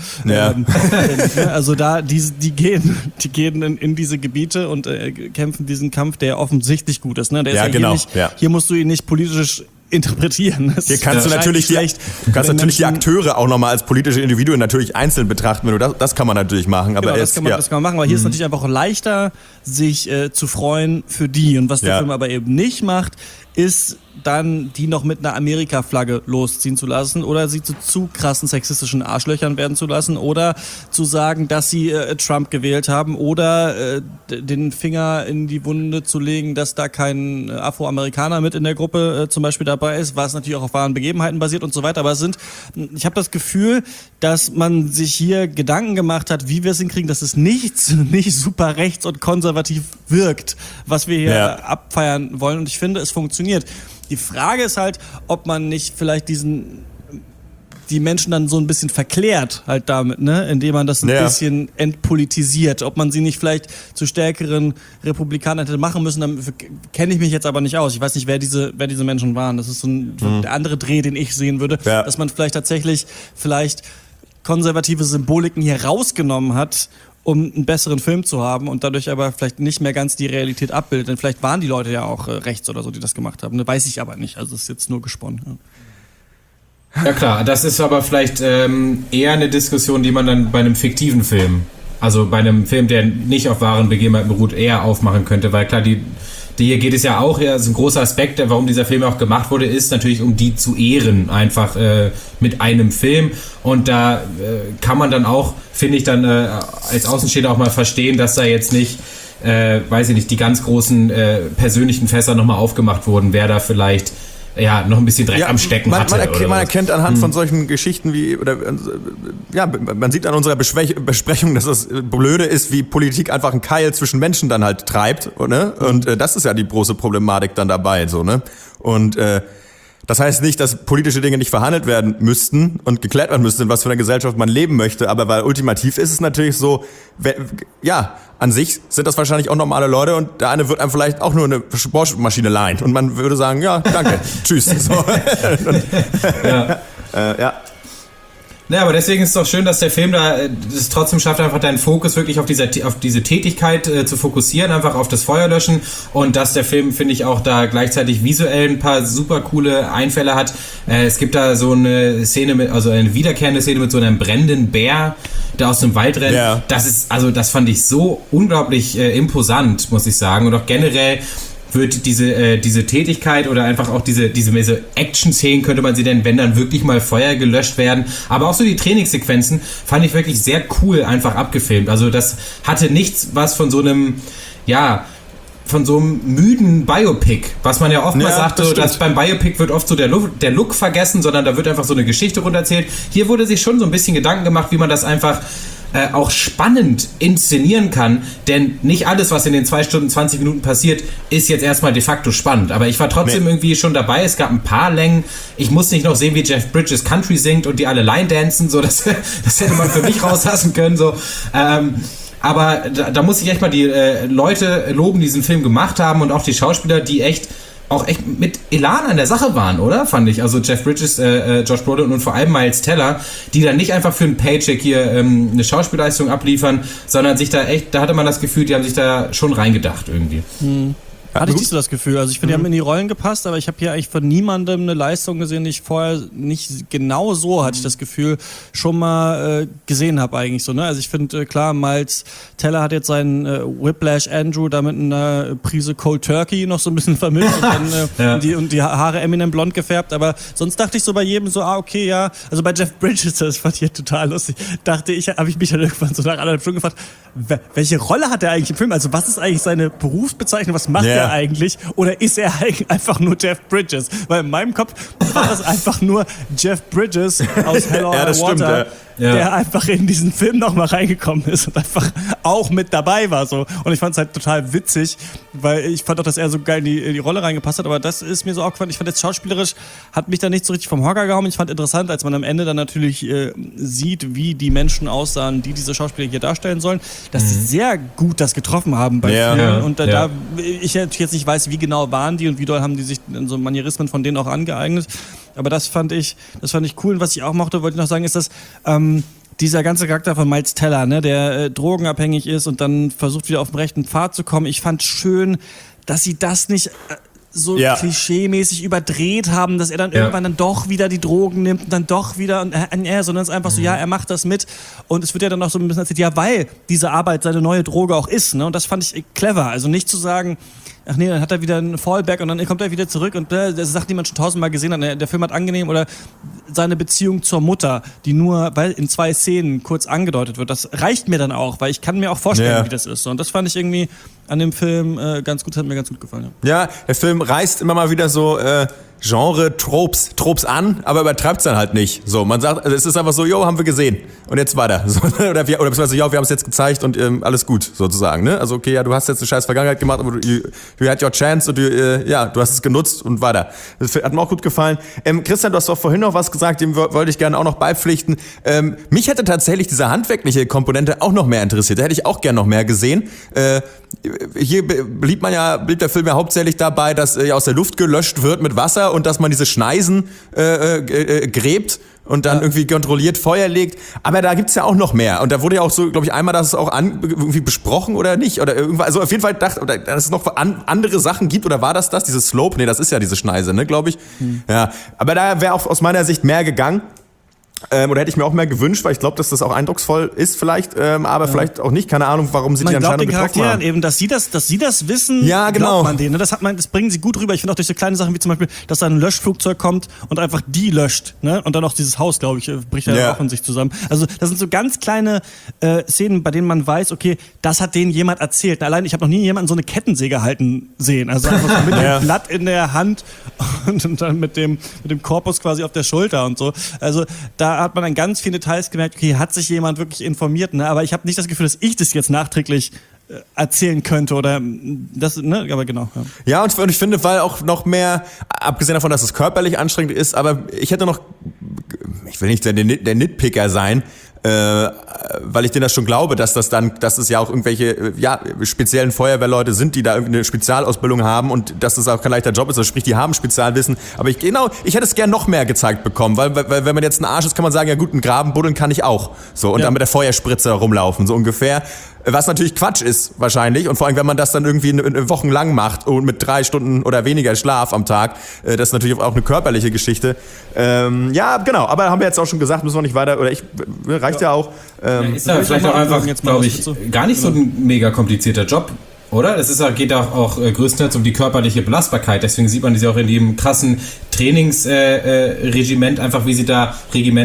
also da die gehen in diese Gebiete und kämpfen diesen Kampf, der offensichtlich gut ist, ne? Der ist ja genau. Hier musst du ihn nicht politisch interpretieren. Hier kannst du natürlich die Akteure auch nochmal als politische Individuen natürlich einzeln betrachten. Wenn du das kann man natürlich machen. Aber das kann man machen. Aber hier ist natürlich einfach leichter, sich zu freuen für die. Und was der Film aber eben nicht macht, ist dann die noch mit einer Amerika-Flagge losziehen zu lassen oder sie zu krassen sexistischen Arschlöchern werden zu lassen oder zu sagen, dass sie Trump gewählt haben oder den Finger in die Wunde zu legen, dass da kein Afroamerikaner mit in der Gruppe zum Beispiel dabei ist, was natürlich auch auf wahren Begebenheiten basiert und so weiter. Aber ich habe das Gefühl, dass man sich hier Gedanken gemacht hat, wie wir es hinkriegen, dass es nicht super rechts- und konservativ wirkt, was wir hier abfeiern wollen. Und ich finde, es funktioniert. Die Frage ist halt, ob man nicht vielleicht die Menschen dann so ein bisschen verklärt halt damit, ne, indem man das ein bisschen entpolitisiert. Ob man sie nicht vielleicht zu stärkeren Republikanern hätte machen müssen, damit kenne ich mich jetzt aber nicht aus. Ich weiß nicht, wer diese Menschen waren. Das ist so der andere Dreh, den ich sehen würde, dass man vielleicht tatsächlich konservative Symboliken hier rausgenommen hat, um einen besseren Film zu haben und dadurch aber vielleicht nicht mehr ganz die Realität abbildet. Denn vielleicht waren die Leute ja auch rechts oder so, die das gemacht haben. Das weiß ich aber nicht. Also es ist jetzt nur gesponnen. Ja klar, das ist aber vielleicht eher eine Diskussion, die man dann bei einem fiktiven Film, also bei einem Film, der nicht auf wahren Begebenheiten beruht, eher aufmachen könnte. Weil klar, hier geht es ja auch, ist ein großer Aspekt, warum dieser Film auch gemacht wurde, ist natürlich, um die zu ehren, einfach mit einem Film. Und da kann man dann auch, finde ich, dann als Außenstehender auch mal verstehen, dass da jetzt nicht, weiß ich nicht, die ganz großen persönlichen Fässer nochmal aufgemacht wurden, wer da vielleicht noch ein bisschen Dreck am Stecken hatte. Man erkennt anhand von solchen Geschichten man sieht an unserer Besprechung, dass das Blöde ist, wie Politik einfach einen Keil zwischen Menschen dann halt treibt, ne? Und das ist ja die große Problematik dann dabei, so, ne? Und das heißt nicht, dass politische Dinge nicht verhandelt werden müssten und geklärt werden müssten, in was für einer Gesellschaft man leben möchte, aber weil ultimativ ist es natürlich so, an sich sind das wahrscheinlich auch normale Leute und der eine wird einem vielleicht auch nur eine Sportmaschine leihen und man würde sagen, ja, danke, tschüss. So. Ja, aber deswegen ist es doch schön, dass der Film da es trotzdem schafft, einfach deinen Fokus wirklich auf diese Tätigkeit zu fokussieren, einfach auf das Feuerlöschen und dass der Film, finde ich, auch da gleichzeitig visuell ein paar super coole Einfälle hat. Es gibt da so eine Szene eine wiederkehrende Szene mit so einem brennenden Bär, der aus dem Wald rennt. Ja. Das fand ich so unglaublich imposant, muss ich sagen. Und auch generell wird diese Tätigkeit oder einfach auch diese Action-Szenen, könnte man sie nennen, wenn dann wirklich mal Feuer gelöscht werden. Aber auch so die Trainingssequenzen fand ich wirklich sehr cool einfach abgefilmt. Also das hatte nichts was von so einem, von so einem müden Biopic, was man ja oft mal sagt, dass beim Biopic wird oft so der Look vergessen, sondern da wird einfach so eine Geschichte runtererzählt. Hier wurde sich schon so ein bisschen Gedanken gemacht, wie man das einfach auch spannend inszenieren kann, denn nicht alles, was in den 2 Stunden 20 Minuten passiert, ist jetzt erstmal de facto spannend, aber ich war trotzdem irgendwie schon dabei, es gab ein paar Längen, ich muss nicht noch sehen, wie Jeff Bridges Country singt und die alle Line dancen, so, das hätte man für mich rauslassen können, so, aber da muss ich echt mal die Leute loben, die diesen Film gemacht haben und auch die Schauspieler, die echt mit Elan an der Sache waren, oder? Fand ich. Also Jeff Bridges, Josh Brolin und vor allem Miles Teller, die dann nicht einfach für einen Paycheck hier eine Schauspielleistung abliefern, sondern da hatte man das Gefühl, die haben sich da schon reingedacht irgendwie. Hatte ich nicht so das Gefühl. Also ich finde, die haben in die Rollen gepasst, aber ich habe hier eigentlich von niemandem eine Leistung gesehen, die ich vorher nicht genau so, hatte ich das Gefühl, schon mal gesehen habe eigentlich so. Ne? Also ich finde, klar, Miles Teller hat jetzt seinen Whiplash Andrew da mit einer Prise Cold Turkey noch so ein bisschen vermischt und dann die Haare Eminem blond gefärbt, aber sonst dachte ich so bei jedem so, okay, ja, also bei Jeff Bridges, das fand ich total lustig, habe ich mich dann irgendwann so nach 1,5 Stunden gefragt, welche Rolle hat er eigentlich im Film? Also was ist eigentlich seine Berufsbezeichnung? Was macht er eigentlich? Oder ist er einfach nur Jeff Bridges? Weil in meinem Kopf war das einfach nur Jeff Bridges aus Hell or High stimmt, Water, der einfach in diesen Film nochmal reingekommen ist und einfach auch mit dabei war. So. Und ich fand es halt total witzig, weil ich fand auch, dass er so geil in die Rolle reingepasst hat, aber das ist mir so aufgefallen. Ich fand jetzt schauspielerisch, hat mich da nicht so richtig vom Hocker gehauen. Ich fand interessant, als man am Ende dann natürlich sieht, wie die Menschen aussahen, die diese Schauspieler hier darstellen sollen, dass sie sehr gut das getroffen haben bei vielen. Und da ich jetzt nicht weiß, wie genau waren die und wie doll haben die sich so Manierismen von denen auch angeeignet. Aber das fand ich cool. Und was ich auch mochte, wollte ich noch sagen, ist, dass dieser ganze Charakter von Miles Teller, ne, der drogenabhängig ist und dann versucht wieder auf den rechten Pfad zu kommen. Ich fand schön, dass sie das nicht so klischee-mäßig überdreht haben, dass er dann irgendwann dann doch wieder die Drogen nimmt und dann doch wieder sondern es ist einfach so, er macht das mit und es wird ja dann auch so ein bisschen erzählt, weil diese Arbeit seine neue Droge auch ist, ne, und das fand ich clever, also nicht zu sagen, ach nee, dann hat er wieder einen Fallback und dann kommt er wieder zurück und das sagt jemand schon 1000-mal gesehen hat, der Film hat angenehm, oder seine Beziehung zur Mutter, die nur in 2 Szenen kurz angedeutet wird, das reicht mir dann auch, weil ich kann mir auch vorstellen, wie das ist, und das fand ich irgendwie an dem Film ganz gut, hat mir ganz gut gefallen. Ja, der Film reißt immer mal wieder so Genre-Tropes an, aber übertreibt es dann halt nicht. So, man sagt, also es ist einfach so, haben wir gesehen und jetzt weiter. So, oder beziehungsweise, wir haben es jetzt gezeigt und alles gut, sozusagen. Ne? Also okay, du hast jetzt eine scheiß Vergangenheit gemacht, aber you had your chance und du hast es genutzt und weiter. Das hat mir auch gut gefallen. Christian, du hast doch vorhin noch was gesagt, dem wollte ich gerne auch noch beipflichten. Mich hätte tatsächlich diese handwerkliche Komponente auch noch mehr interessiert. Da hätte ich auch gerne noch mehr gesehen. Hier blieb der Film ja hauptsächlich dabei, dass aus der Luft gelöscht wird mit Wasser und dass man diese Schneisen gräbt und dann irgendwie kontrolliert Feuer legt. Aber da gibt's ja auch noch mehr. Und da wurde ja auch so, glaube ich, einmal das auch irgendwie besprochen oder nicht. Oder irgendwas. Also auf jeden Fall dass es noch andere Sachen gibt. Oder war das? Dieses Slope? Nee, das ist ja diese Schneise, ne, glaube ich. Ja. Aber da wäre auch aus meiner Sicht mehr gegangen. Oder hätte ich mir auch mehr gewünscht, weil ich glaube, dass das auch eindrucksvoll ist vielleicht, aber vielleicht auch nicht. Keine Ahnung, warum sie die Entscheidung getroffen haben. Eben, dass sie das wissen, ja, genau. Glaubt man denen. Ne? Das bringen sie gut rüber. Ich finde auch durch so kleine Sachen wie zum Beispiel, dass da ein Löschflugzeug kommt und einfach die löscht. Ne? Und dann auch dieses Haus, glaube ich, bricht ja auch in sich zusammen. Also das sind so ganz kleine Szenen, bei denen man weiß, okay, das hat denen jemand erzählt. Allein, ich habe noch nie jemanden so eine Kettensäge halten sehen. Also einfach so mit dem Blatt in der Hand und dann mit dem Korpus quasi auf der Schulter und so. Also da hat man dann ganz viele Details gemerkt, okay, hat sich jemand wirklich informiert, ne? Aber ich habe nicht das Gefühl, dass ich das jetzt nachträglich erzählen könnte oder das, ne? Aber genau. Ja, und ich finde, weil auch noch mehr, abgesehen davon, dass es körperlich anstrengend ist, aber ich hätte noch, ich will nicht der Nitpicker sein, weil ich denen das schon glaube, dass es ja auch irgendwelche speziellen Feuerwehrleute sind, die da irgendeine Spezialausbildung haben und dass das auch kein leichter Job ist, also sprich, die haben Spezialwissen, aber ich hätte es gern noch mehr gezeigt bekommen, weil wenn man jetzt ein Arsch ist, kann man sagen, ja gut, einen Graben buddeln kann ich auch, so, und dann mit der Feuerspritze rumlaufen, so ungefähr. Was natürlich Quatsch ist, wahrscheinlich. Und vor allem, wenn man das dann irgendwie wochenlang macht und mit 3 Stunden oder weniger Schlaf am Tag, das ist natürlich auch eine körperliche Geschichte. Ja, genau. Aber haben wir jetzt auch schon gesagt, müssen wir nicht weiter, oder reicht ja auch. Ist ja vielleicht auch einfach, glaube ich, gar nicht so ein mega komplizierter Job, oder? Es geht auch größtenteils um die körperliche Belastbarkeit. Deswegen sieht man sie auch in dem krassen Trainingsregiment, wie sie da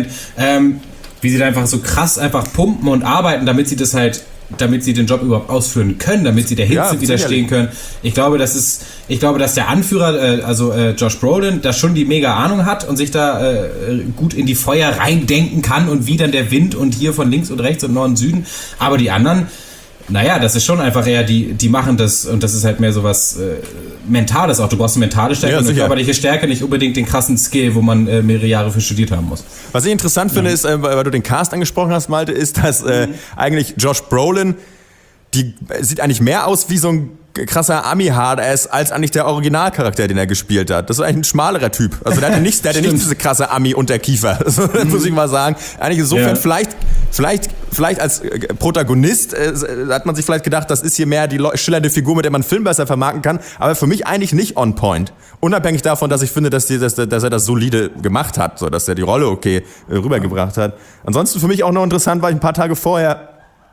einfach so krass einfach pumpen und arbeiten, damit sie den Job überhaupt ausführen können, damit sie der Hitze widerstehen können. Ich glaube, dass der Anführer, Josh Brolin, da schon die mega Ahnung hat und sich da gut in die Feuer reindenken kann und wie dann der Wind und hier von links und rechts und Norden und Süden. Aber die anderen, das ist schon einfach eher, die machen das, und das ist halt mehr sowas Mentales auch. Du brauchst eine mentale Stärke und eine körperliche Stärke, nicht unbedingt den krassen Skill, wo man mehrere Jahre für studiert haben muss. Was ich interessant finde, ist, weil du den Cast angesprochen hast, Malte, ist, dass eigentlich Josh Brolin, die sieht eigentlich mehr aus wie so ein krasser Ami-Hard-Ass als eigentlich der Originalcharakter, den er gespielt hat. Das ist eigentlich ein schmalerer Typ. Also der hatte nicht diese krasse Ami-Unterkiefer. Also, muss ich mal sagen. Eigentlich insofern vielleicht als Protagonist hat man sich vielleicht gedacht, das ist hier mehr die schillernde Figur, mit der man einen Film besser vermarkten kann. Aber für mich eigentlich nicht on point. Unabhängig davon, dass ich finde, dass er das solide gemacht hat, so dass er die Rolle okay rübergebracht hat. Ansonsten für mich auch noch interessant, weil ich ein paar Tage vorher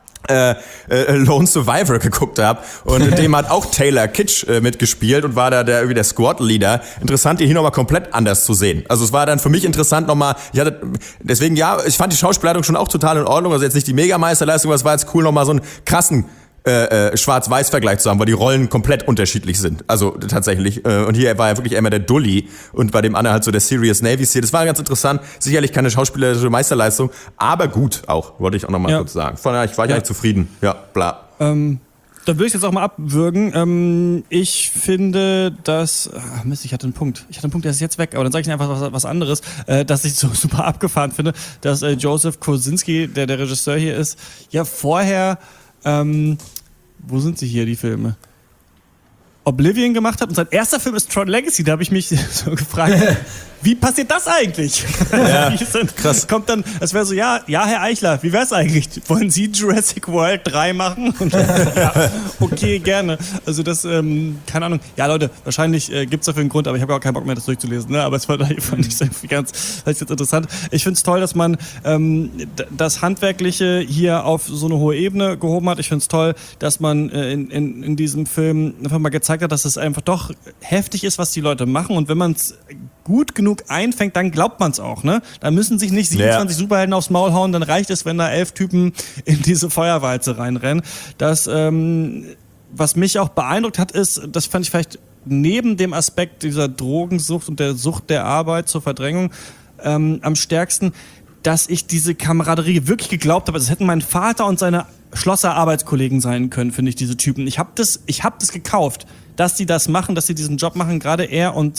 Lone Survivor geguckt habe und dem hat auch Taylor Kitsch mitgespielt und war da irgendwie der Squad-Leader. Interessant, ihn hier nochmal komplett anders zu sehen. Also es war dann für mich interessant nochmal, ich fand die Schauspielleitung schon auch total in Ordnung, also jetzt nicht die Megameisterleistung, aber es war jetzt cool, nochmal so einen krassen Schwarz-Weiß-Vergleich zu haben, weil die Rollen komplett unterschiedlich sind. Also tatsächlich. Und hier war er wirklich immer der Dulli und bei dem anderen halt so der Serious Navy-Seal. Das war ganz interessant. Sicherlich keine schauspielerische Meisterleistung, aber gut auch, wollte ich auch nochmal kurz sagen. Von daher, ich war eigentlich zufrieden. Ja, bla. Dann würde ich jetzt auch mal abwürgen. Ich finde, dass... Mist, ich hatte einen Punkt, der ist jetzt weg, aber dann sage ich einfach was anderes, dass ich so super abgefahren finde, dass Joseph Kosinski, der Regisseur hier ist, ja vorher... wo sind sie hier, die Filme? Oblivion gemacht hat und sein erster Film ist Tron Legacy. Da habe ich mich so gefragt, wie passiert das eigentlich? Ja, krass. Kommt dann, das wäre so, ja, Herr Eichler, wie wär's eigentlich? Wollen Sie Jurassic World 3 machen? Und, ja, okay, gerne. Also das, keine Ahnung. Ja, Leute, wahrscheinlich gibt's dafür einen Grund, aber ich habe auch keinen Bock mehr, das durchzulesen. Ne? Aber es fand ich irgendwie ganz, das ist jetzt interessant. Ich finde es toll, dass man das Handwerkliche hier auf so eine hohe Ebene gehoben hat. Ich finde es toll, dass man in diesem Film einfach mal gezeigt hat, dass es einfach doch heftig ist, was die Leute machen. Und wenn man es gut genug einfängt, dann glaubt man es auch. Ne? Da müssen sich nicht 27 Superhelden aufs Maul hauen, dann reicht es, wenn da 11 Typen in diese Feuerwalze reinrennen. Das, was mich auch beeindruckt hat, ist, das fand ich vielleicht neben dem Aspekt dieser Drogensucht und der Sucht der Arbeit zur Verdrängung am stärksten, dass ich diese Kameraderie wirklich geglaubt habe. Das hätten mein Vater und seine Schlosser-Arbeitskollegen sein können, finde ich, diese Typen. Ich hab das gekauft, dass die das machen, dass sie diesen Job machen. Gerade er und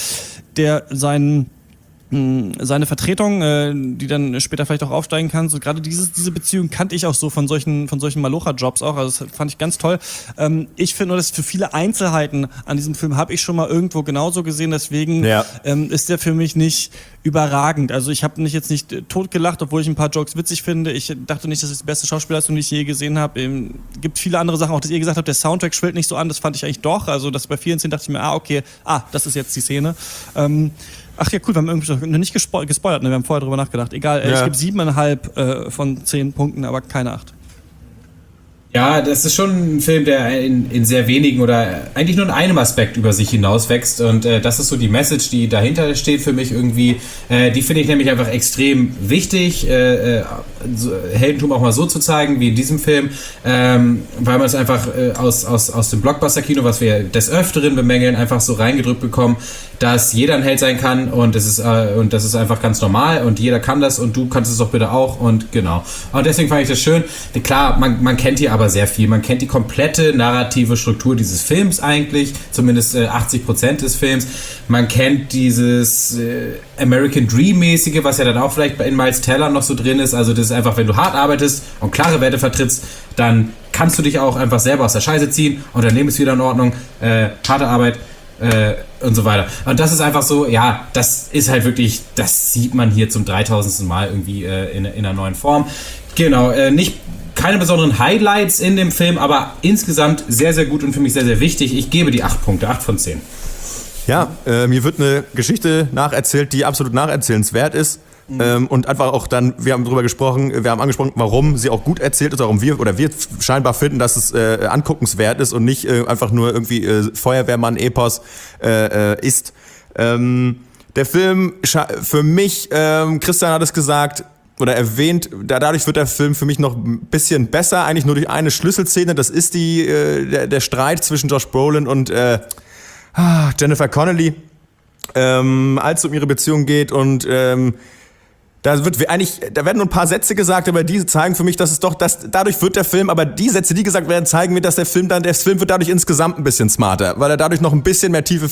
seine Vertretung, die dann später vielleicht auch aufsteigen kann. So gerade diese Beziehung kannte ich auch so von solchen Malocha-Jobs auch. Also das fand ich ganz toll. Ich finde nur, dass für viele Einzelheiten an diesem Film habe ich schon mal irgendwo genauso gesehen. Deswegen ist der für mich nicht überragend. Also ich habe jetzt nicht totgelacht, obwohl ich ein paar Jokes witzig finde. Ich dachte nicht, das ist die beste Schauspielleistung, die ich je gesehen habe. Gibt viele andere Sachen, auch dass ihr gesagt habt, der Soundtrack schwillt nicht so an. Das fand ich eigentlich doch. Also das bei vielen Szenen dachte ich mir, okay, das ist jetzt die Szene. Ach ja, cool, wir haben irgendwie noch nicht gespoilert, ne? Wir haben vorher drüber nachgedacht. Egal, ich gebe 7,5 von 10 Punkten, aber keine 8. Ja, das ist schon ein Film, der in sehr wenigen oder eigentlich nur in einem Aspekt über sich hinauswächst und das ist so die Message, die dahinter steht für mich irgendwie. Die finde ich nämlich einfach extrem wichtig, Heldentum auch mal so zu zeigen wie in diesem Film, weil man es einfach aus dem Blockbuster-Kino, was wir des Öfteren bemängeln, einfach so reingedrückt bekommen, dass jeder ein Held sein kann und das ist einfach ganz normal und jeder kann das und du kannst es doch bitte auch und genau. Und deswegen fand ich das schön. Klar, man kennt hier aber sehr viel. Man kennt die komplette narrative Struktur dieses Films eigentlich, zumindest 80% des Films. Man kennt dieses American Dream-mäßige, was ja dann auch vielleicht in Miles Teller noch so drin ist. Also das ist einfach, wenn du hart arbeitest und klare Werte vertrittst, dann kannst du dich auch einfach selber aus der Scheiße ziehen und dein Leben ist wieder in Ordnung. Harte Arbeit und so weiter. Und das ist einfach so, ja, das ist halt wirklich, das sieht man hier zum 3000. Mal irgendwie in einer neuen Form. Genau, keine besonderen Highlights in dem Film, aber insgesamt sehr, sehr gut und für mich sehr, sehr wichtig. Ich gebe die 8 Punkte, 8 von 10. Ja, mir wird eine Geschichte nacherzählt, die absolut nacherzählenswert ist. Und einfach auch dann, wir haben angesprochen, warum sie auch gut erzählt ist, warum wir scheinbar finden, dass es anguckenswert ist und nicht einfach nur irgendwie Feuerwehrmann-Epos ist. Der Film, für mich, Christian hat es gesagt, oder erwähnt, dadurch wird der Film für mich noch ein bisschen besser, eigentlich nur durch eine Schlüsselszene, das ist der Streit zwischen Josh Brolin und Jennifer Connelly, als es um ihre Beziehung geht und da werden nur ein paar Sätze gesagt, aber die zeigen für mich, dadurch wird der Film, aber die Sätze, die gesagt werden, zeigen mir, dass der Film wird dadurch insgesamt ein bisschen smarter, weil er dadurch noch ein bisschen mehr Tiefe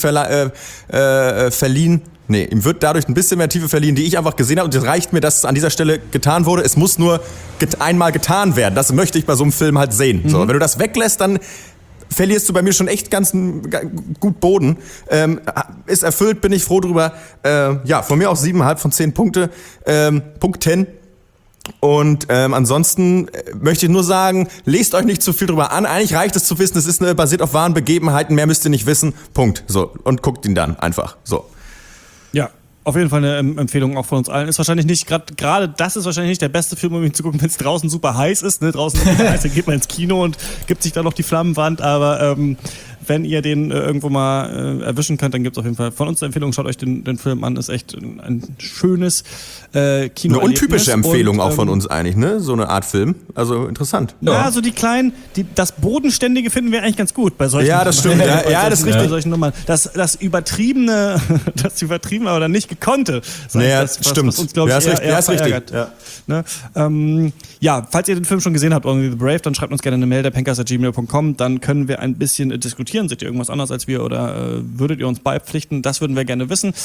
ihm wird dadurch ein bisschen mehr Tiefe verliehen, die ich einfach gesehen habe und es reicht mir, dass es an dieser Stelle getan wurde. Es muss nur einmal getan werden. Das möchte ich bei so einem Film halt sehen. So, wenn du das weglässt, dann verlierst du bei mir schon echt ganz gut Boden. Ist erfüllt, bin ich froh drüber. Von mir auch 7,5 von 10 Punkte. Punkten. Und ansonsten möchte ich nur sagen, lest euch nicht zu viel drüber an. Eigentlich reicht es zu wissen, es ist basiert auf wahren Begebenheiten. Mehr müsst ihr nicht wissen. Punkt. So. Und guckt ihn dann einfach. So. Ja, auf jeden Fall eine Empfehlung auch von uns allen. Ist wahrscheinlich nicht, gerade das ist wahrscheinlich nicht der beste Film, um ihn zu gucken, wenn es draußen super heiß ist. Ne? Draußen ist es heiß, dann geht man ins Kino und gibt sich da noch die Flammenwand. Aber wenn ihr den irgendwo mal erwischen könnt, dann gibt es auf jeden Fall von uns eine Empfehlung. Schaut euch den Film an, ist echt ein schönes Kino. Eine untypische Empfehlung auch von uns eigentlich, ne? So eine Art Film. Also interessant. Ja, so die kleinen, das Bodenständige finden wir eigentlich ganz gut bei solchen. Ja, das stimmt. Ja, das ist richtig. Bei solchen Nummern. Das Übertriebene, aber dann nicht gekonnte. Das stimmt. Was uns, glaube ich, eher verärgert. Ja. Ne? Falls ihr den Film schon gesehen habt, Only the Brave, dann schreibt uns gerne eine Mail, derpencast@gmail.com. Dann können wir ein bisschen diskutieren. Seht ihr irgendwas anderes als wir oder würdet ihr uns beipflichten? Das würden wir gerne wissen.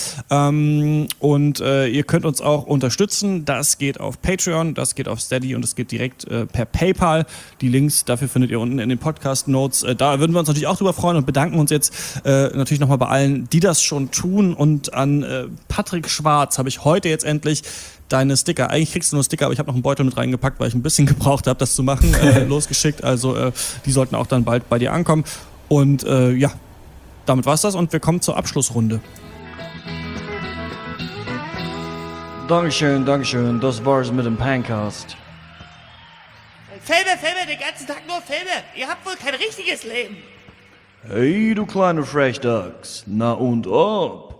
Ihr könnt uns auch unterstützen. Das geht auf Patreon, das geht auf Steady und es geht direkt per PayPal. Die Links dafür findet ihr unten in den Podcast-Notes. Da würden wir uns natürlich auch drüber freuen und bedanken uns jetzt natürlich nochmal bei allen, die das schon tun. Und an Patrick Schwarz habe ich heute jetzt endlich deine Sticker. Eigentlich kriegst du nur Sticker, aber ich habe noch einen Beutel mit reingepackt, weil ich ein bisschen gebraucht habe, das zu machen. Losgeschickt. Also die sollten auch dann bald bei dir ankommen. Und damit war's das und wir kommen zur Abschlussrunde. Dankeschön, das war's mit dem Pencast. Filme, den ganzen Tag nur Filme. Ihr habt wohl kein richtiges Leben. Hey, du kleine Frechdachs. Na und ob?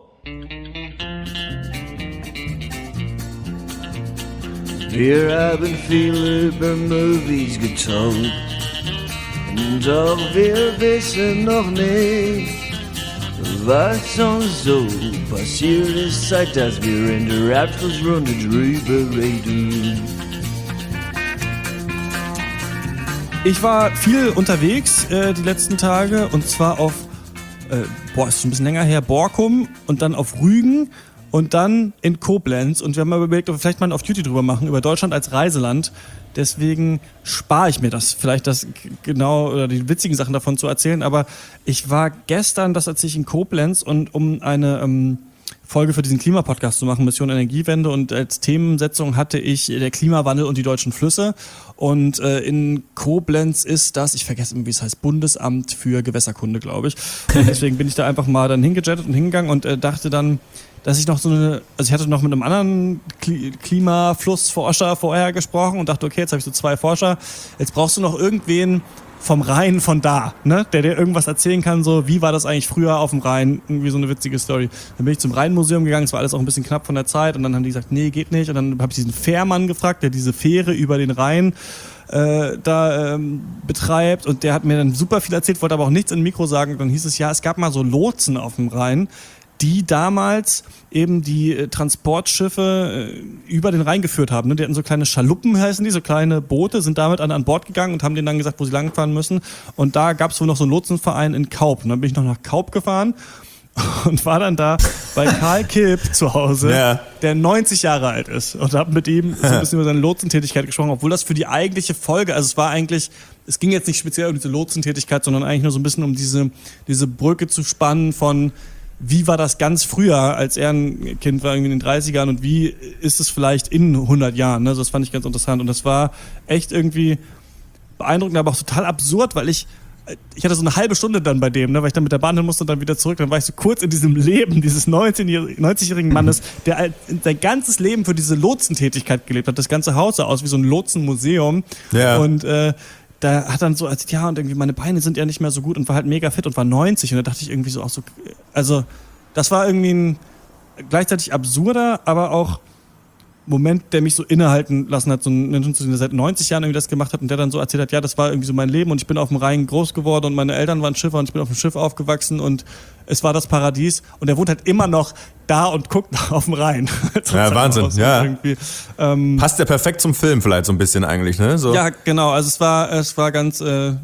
Wir haben viel über Movies getalkt. Doch wir wissen noch nicht, was uns so passiert ist, seit dass wir in der Abschlussrunde drüber reden. Ich war viel unterwegs die letzten Tage und zwar auf, ist schon ein bisschen länger her, Borkum und dann auf Rügen und dann in Koblenz und wir haben mal überlegt, ob wir vielleicht mal ein Off-Duty drüber machen, über Deutschland als Reiseland. Deswegen spare ich mir das, vielleicht das genau oder die witzigen Sachen davon zu erzählen, aber ich war gestern, das erzähle ich, in Koblenz und um eine Folge für diesen Klimapodcast zu machen, Mission Energiewende, und als Themensetzung hatte ich der Klimawandel und die deutschen Flüsse und in Koblenz ist das, ich vergesse immer, wie es heißt, Bundesamt für Gewässerkunde, glaube ich, und deswegen bin ich da einfach mal dann hingejettet und hingegangen und dachte dann, dass ich noch ich hatte noch mit einem anderen Klimaflussforscher vorher gesprochen und dachte, okay, jetzt habe ich so 2 Forscher, jetzt brauchst du noch irgendwen vom Rhein von da, ne, der dir irgendwas erzählen kann, so, wie war das eigentlich früher auf dem Rhein, irgendwie so eine witzige Story. Dann bin ich zum Rheinmuseum gegangen, es war alles auch ein bisschen knapp von der Zeit und dann haben die gesagt, nee, geht nicht, und dann habe ich diesen Fährmann gefragt, der diese Fähre über den Rhein betreibt, und der hat mir dann super viel erzählt, wollte aber auch nichts in Mikro sagen, und dann hieß es, ja, es gab mal so Lotsen auf dem Rhein, die damals eben die Transportschiffe über den Rhein geführt haben. Die hatten so kleine Schaluppen, heißen die, so kleine Boote, sind damit an Bord gegangen und haben denen dann gesagt, wo sie langfahren müssen. Und da gab es wohl noch so einen Lotsenverein in Kaup. Und dann bin ich noch nach Kaup gefahren und war dann da bei Karl Kilp zu Hause, der 90 Jahre alt ist. Und habe mit ihm so ein bisschen über seine Lotsentätigkeit gesprochen, obwohl das für die eigentliche Folge, also es ging jetzt nicht speziell um diese Lotsentätigkeit, sondern eigentlich nur so ein bisschen um diese Brücke zu spannen von, wie war das ganz früher, als er ein Kind war, irgendwie in den 30ern, und wie ist es vielleicht in 100 Jahren? Also das fand ich ganz interessant und das war echt irgendwie beeindruckend, aber auch total absurd, weil ich hatte so eine halbe Stunde dann bei dem, ne, weil ich dann mit der Bahn hin musste und dann wieder zurück. Dann war ich so kurz in diesem Leben dieses 90-jährigen Mannes, der sein ganzes Leben für diese Lotsentätigkeit gelebt hat. Das ganze Haus sah aus wie so ein Lotsenmuseum. Ja. Und da hat dann so erzählt, ja, und irgendwie meine Beine sind ja nicht mehr so gut, und war halt mega fit und war 90. Und da dachte ich irgendwie so auch so, also das war irgendwie ein gleichzeitig absurder, aber auch Moment, der mich so innehalten lassen hat, so ein Mensch, der seit 90 Jahren irgendwie das gemacht hat und der dann so erzählt hat, ja, das war irgendwie so mein Leben und ich bin auf dem Rhein groß geworden und meine Eltern waren Schiffer und ich bin auf dem Schiff aufgewachsen und es war das Paradies, und er wohnt halt immer noch da und guckt auf dem Rhein. Ja, Wahnsinn, ja. Passt ja perfekt zum Film vielleicht so ein bisschen eigentlich, ne? So. Ja, genau, also es war ganz,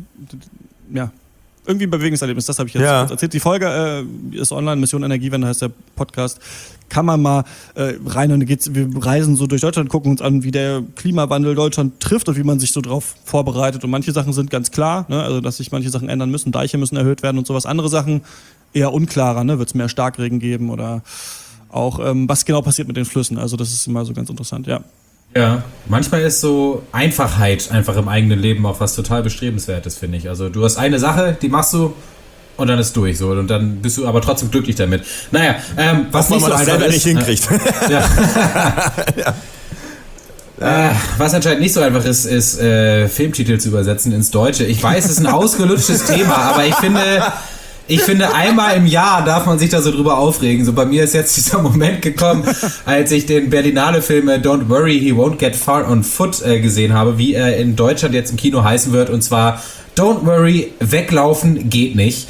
ja, irgendwie ein bewegendes Erlebnis, das habe ich jetzt erzählt. Die Folge ist online, Mission Energiewende heißt der Podcast. Kann man mal rein, und wir reisen so durch Deutschland, gucken uns an, wie der Klimawandel Deutschland trifft und wie man sich so drauf vorbereitet. Und manche Sachen sind ganz klar, ne? Also dass sich manche Sachen ändern müssen, Deiche müssen erhöht werden und sowas. Andere Sachen eher unklarer, ne? Wird es mehr Starkregen geben oder auch was genau passiert mit den Flüssen. Also das ist immer so ganz interessant, ja. Ja, manchmal ist so Einfachheit einfach im eigenen Leben auch was total Bestrebenswertes, finde ich. Also du hast eine Sache, die machst du und dann ist durch so, und dann bist du aber trotzdem glücklich damit. Naja, was nicht so einfach ist, nicht hinkriegt. Was anscheinend nicht so einfach ist Filmtitel zu übersetzen ins Deutsche. Ich weiß, es ist ein ausgelutschtes Thema, aber ich finde, Ich finde, einmal im Jahr darf man sich da so drüber aufregen. So, bei mir ist jetzt dieser Moment gekommen, als ich den Berlinale-Film Don't Worry, He Won't Get Far on Foot gesehen habe, wie er in Deutschland jetzt im Kino heißen wird, und zwar Don't Worry, weglaufen geht nicht.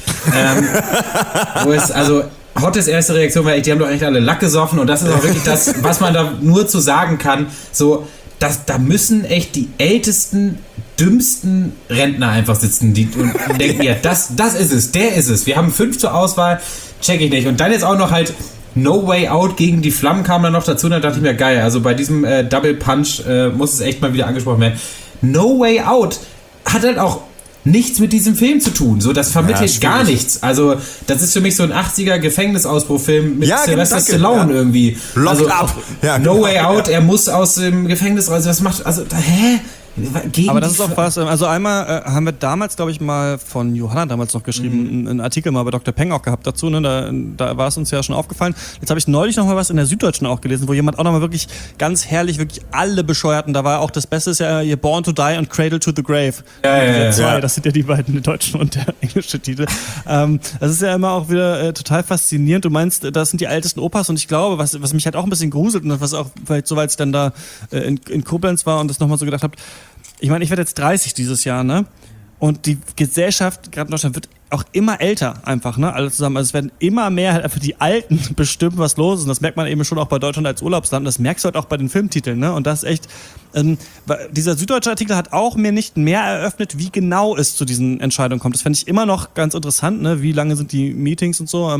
Wo es, also, Hottes erste Reaktion war, die haben doch echt alle Lack gesoffen, und das ist auch wirklich das, was man da nur zu sagen kann, so, da müssen echt die ältesten, dümmsten Rentner einfach sitzen, die und denken, ja, das ist es, der ist es. Wir haben 5 zur Auswahl, check ich nicht. Und dann jetzt auch noch halt No Way Out gegen die Flammen kam dann noch dazu, und dann dachte ich mir, geil, also bei diesem Double Punch muss es echt mal wieder angesprochen werden. No Way Out hat halt auch nichts mit diesem Film zu tun. So, das vermittelt gar nichts. Also, das ist für mich so ein 80er Gefängnisausbruchfilm mit Sylvester Stallone irgendwie. Locked up. Ja, No Way Out, er muss aus dem Gefängnis raus. Was macht, also, hä? Aber das ist auch was, also einmal haben wir damals, glaube ich, mal von Johanna damals noch geschrieben, einen Artikel mal bei Dr. Peng auch gehabt dazu, ne? Da war es uns ja schon aufgefallen. Jetzt habe ich neulich noch mal was in der Süddeutschen auch gelesen, wo jemand auch noch mal wirklich ganz herrlich, wirklich alle Bescheuerten, da war auch das Beste ist ja hier Born to Die und Cradle to the Grave. Ja. Das sind ja die beiden deutschen und der englische Titel. Das ist ja immer auch wieder total faszinierend. Du meinst, das sind die ältesten Opas, und ich glaube, was mich halt auch ein bisschen gruselt und was auch vielleicht so, weil ich dann da in Koblenz war und das nochmal so gedacht habe, ich meine, ich werde jetzt 30 dieses Jahr, ne? Und die Gesellschaft, gerade in Deutschland, wird auch immer älter einfach, ne? Alle zusammen. Also es werden immer mehr halt einfach die Alten bestimmen, was los ist. Und das merkt man eben schon auch bei Deutschland als Urlaubsland. Und das merkst du halt auch bei den Filmtiteln, ne? Und das ist echt, dieser süddeutsche Artikel hat auch mir nicht mehr eröffnet, wie genau es zu diesen Entscheidungen kommt. Das fände ich immer noch ganz interessant, ne? Wie lange sind die Meetings und so.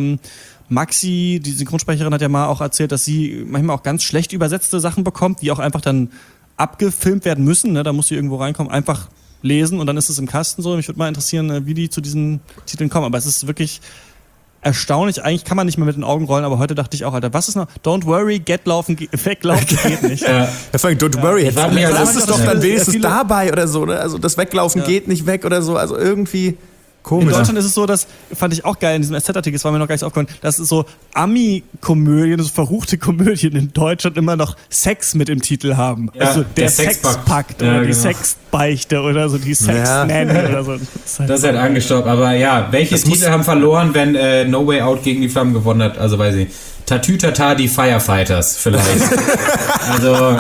Maxi, die Synchronsprecherin, hat ja mal auch erzählt, dass sie manchmal auch ganz schlecht übersetzte Sachen bekommt, die auch einfach dann abgefilmt werden müssen, ne? Da muss sie irgendwo reinkommen, einfach lesen und dann ist es im Kasten so. Mich würde mal interessieren, wie die zu diesen Titeln kommen. Aber es ist wirklich erstaunlich. Eigentlich kann man nicht mehr mit den Augen rollen, aber heute dachte ich auch, Alter, was ist noch? Don't worry, weglaufen geht nicht. Ja, Don't worry, lass es doch dann wenigstens dabei oder so, ne? Also das Weglaufen geht nicht weg oder so, also irgendwie komisch. In Deutschland ist es so, das fand ich auch geil in diesem SZ-Artikel, das war mir noch gar nicht aufgefallen, dass es so Ami-Komödien, so verruchte Komödien in Deutschland immer noch Sex mit im Titel haben. Ja, also der Sexpakt oder die Sexbeichte oder so, die Sex-Nanny oder so. Das ist halt angestaubt, aber ja, welche Titel haben verloren, wenn No Way Out gegen die Flammen gewonnen hat? Also weiß ich, Tatütata, die Firefighters vielleicht. Also...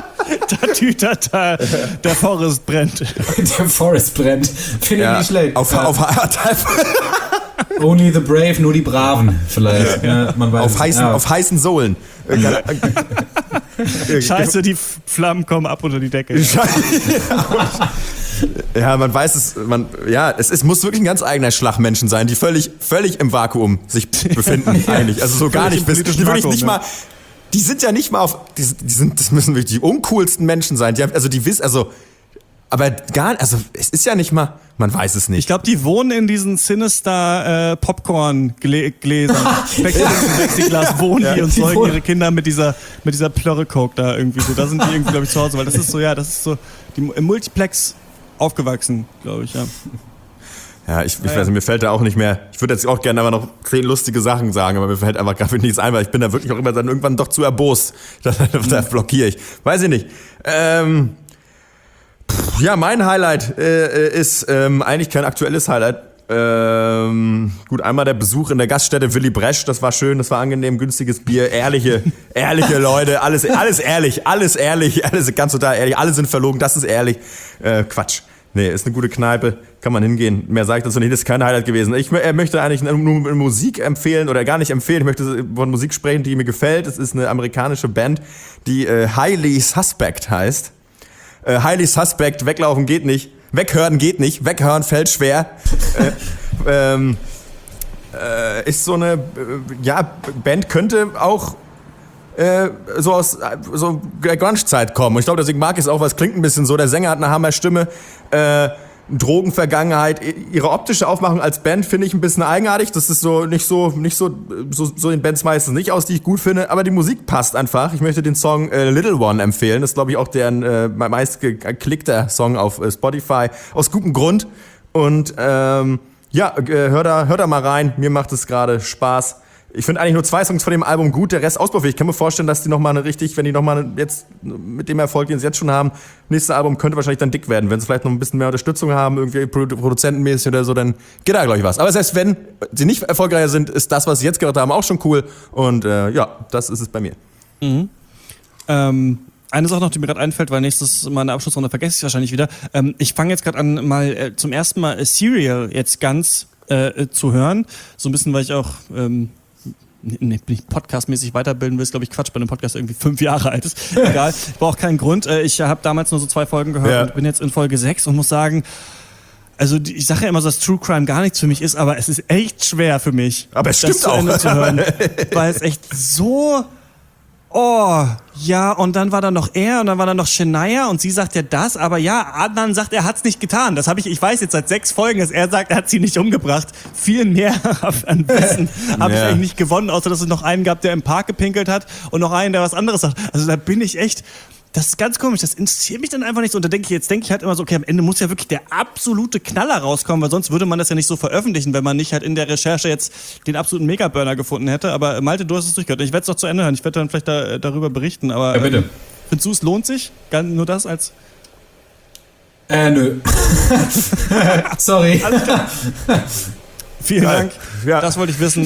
Tatütata, der Forest brennt. Der Forest brennt. Finde ich nicht schlecht. Only the brave, nur die Braven vielleicht. Ja, man weiß auf heißen Sohlen. Scheiße, die Flammen kommen ab unter die Decke. Ja, man weiß es, es muss wirklich ein ganz eigener Schlag Menschen sein, die völlig im Vakuum sich befinden eigentlich. Also so gar nicht, die wirklich nicht mal... Die sind ja nicht mal das müssen wirklich die uncoolsten Menschen sein. Es ist ja nicht mal, man weiß es nicht. Ich glaube, die wohnen in diesen Sinister Popcorn-Gläsern. Plexiglas wohnen die und säugen ihre Kinder mit dieser Plörre-Coke da irgendwie so. Da sind die irgendwie, glaube ich, zu Hause, weil das ist so, im Multiplex aufgewachsen, glaube ich, ja. Ja, ich weiß nicht, mir fällt da auch nicht mehr, ich würde jetzt auch gerne aber noch 10 lustige Sachen sagen, aber mir fällt einfach gerade nichts ein, weil ich bin da wirklich auch immer dann irgendwann doch zu erbost. Da blockiere ich. Weiß ich nicht. Mein Highlight ist eigentlich kein aktuelles Highlight. Gut, einmal der Besuch in der Gaststätte Willy Bresch, das war schön, das war angenehm, günstiges Bier, ehrliche Leute, alles ehrlich, ganz total ehrlich, alle sind verlogen, das ist ehrlich. Quatsch. Nee, ist eine gute Kneipe, kann man hingehen. Mehr sage ich dazu nicht, das ist kein Highlight gewesen. Ich möchte eigentlich nur Musik empfehlen oder gar nicht empfehlen. Ich möchte von Musik sprechen, die mir gefällt. Es ist eine amerikanische Band, die Highly Suspect heißt. Highly Suspect, weglaufen geht nicht, weghören geht nicht, weghören fällt schwer. Ist so eine, Band könnte auch so aus so der Grunge-Zeit kommen. Und ich glaube, deswegen mag ich es auch, weil es klingt ein bisschen so. Der Sänger hat eine Hammer-Stimme, Drogenvergangenheit. Ihre optische Aufmachung als Band finde ich ein bisschen eigenartig. Das ist so nicht so in Bands meistens nicht aus, die ich gut finde. Aber die Musik passt einfach. Ich möchte den Song Little One empfehlen. Das ist, glaube ich, auch deren meist geklickter Song auf Spotify. Aus gutem Grund. Und hör da mal rein. Mir macht es gerade Spaß. Ich finde eigentlich nur 2 Songs von dem Album gut, der Rest ausbaufähig. Ich kann mir vorstellen, dass die nochmal wenn die nochmal jetzt mit dem Erfolg, den sie jetzt schon haben, nächstes Album könnte wahrscheinlich dann dick werden. Wenn sie vielleicht noch ein bisschen mehr Unterstützung haben, irgendwie produzentenmäßig oder so, dann geht da, glaube ich, was. Aber selbst wenn sie nicht erfolgreicher sind, ist das, was sie jetzt gemacht haben, auch schon cool. Und das ist es bei mir. Mhm. Eine Sache noch, die mir gerade einfällt, weil nächstes Mal in der Abschlussrunde vergesse ich wahrscheinlich wieder. Ich fange jetzt gerade an, mal zum ersten Mal Serial jetzt ganz zu hören. So ein bisschen, weil ich auch podcastmäßig weiterbilden will, ist, glaube ich, Quatsch, bei einem Podcast irgendwie 5 Jahre alt ist. Egal, ich brauche keinen Grund. Ich habe damals nur so 2 Folgen gehört und bin jetzt in Folge 6 und muss sagen, also ich sage ja immer so, dass True Crime gar nichts für mich ist, aber es ist echt schwer für mich, aber es das stimmt zu auch. Ende zu hören, weil es echt so... Oh, ja, und dann war da noch er und dann war da noch Shania und sie sagt ja das, aber ja, Adnan sagt, er hat's nicht getan. Das habe ich weiß jetzt seit 6 Folgen, dass er sagt, er hat sie nicht umgebracht. Viel mehr an Wissen habe ich eigentlich nicht gewonnen, außer dass es noch einen gab, der im Park gepinkelt hat und noch einen, der was anderes sagt. Also da bin ich echt... Das ist ganz komisch, das interessiert mich dann einfach nicht so. Und da denke ich halt immer so, okay, am Ende muss ja wirklich der absolute Knaller rauskommen, weil sonst würde man das ja nicht so veröffentlichen, wenn man nicht halt in der Recherche jetzt den absoluten Megaburner gefunden hätte. Aber Malte, du hast es durchgehört. Ich werde es doch zu Ende hören. Ich werde dann vielleicht darüber berichten. Aber ja, bitte. Findest du, es lohnt sich? Nur das als... Nö. Sorry. Alles klar. Vielen Dank. Ja. Das wollte ich wissen.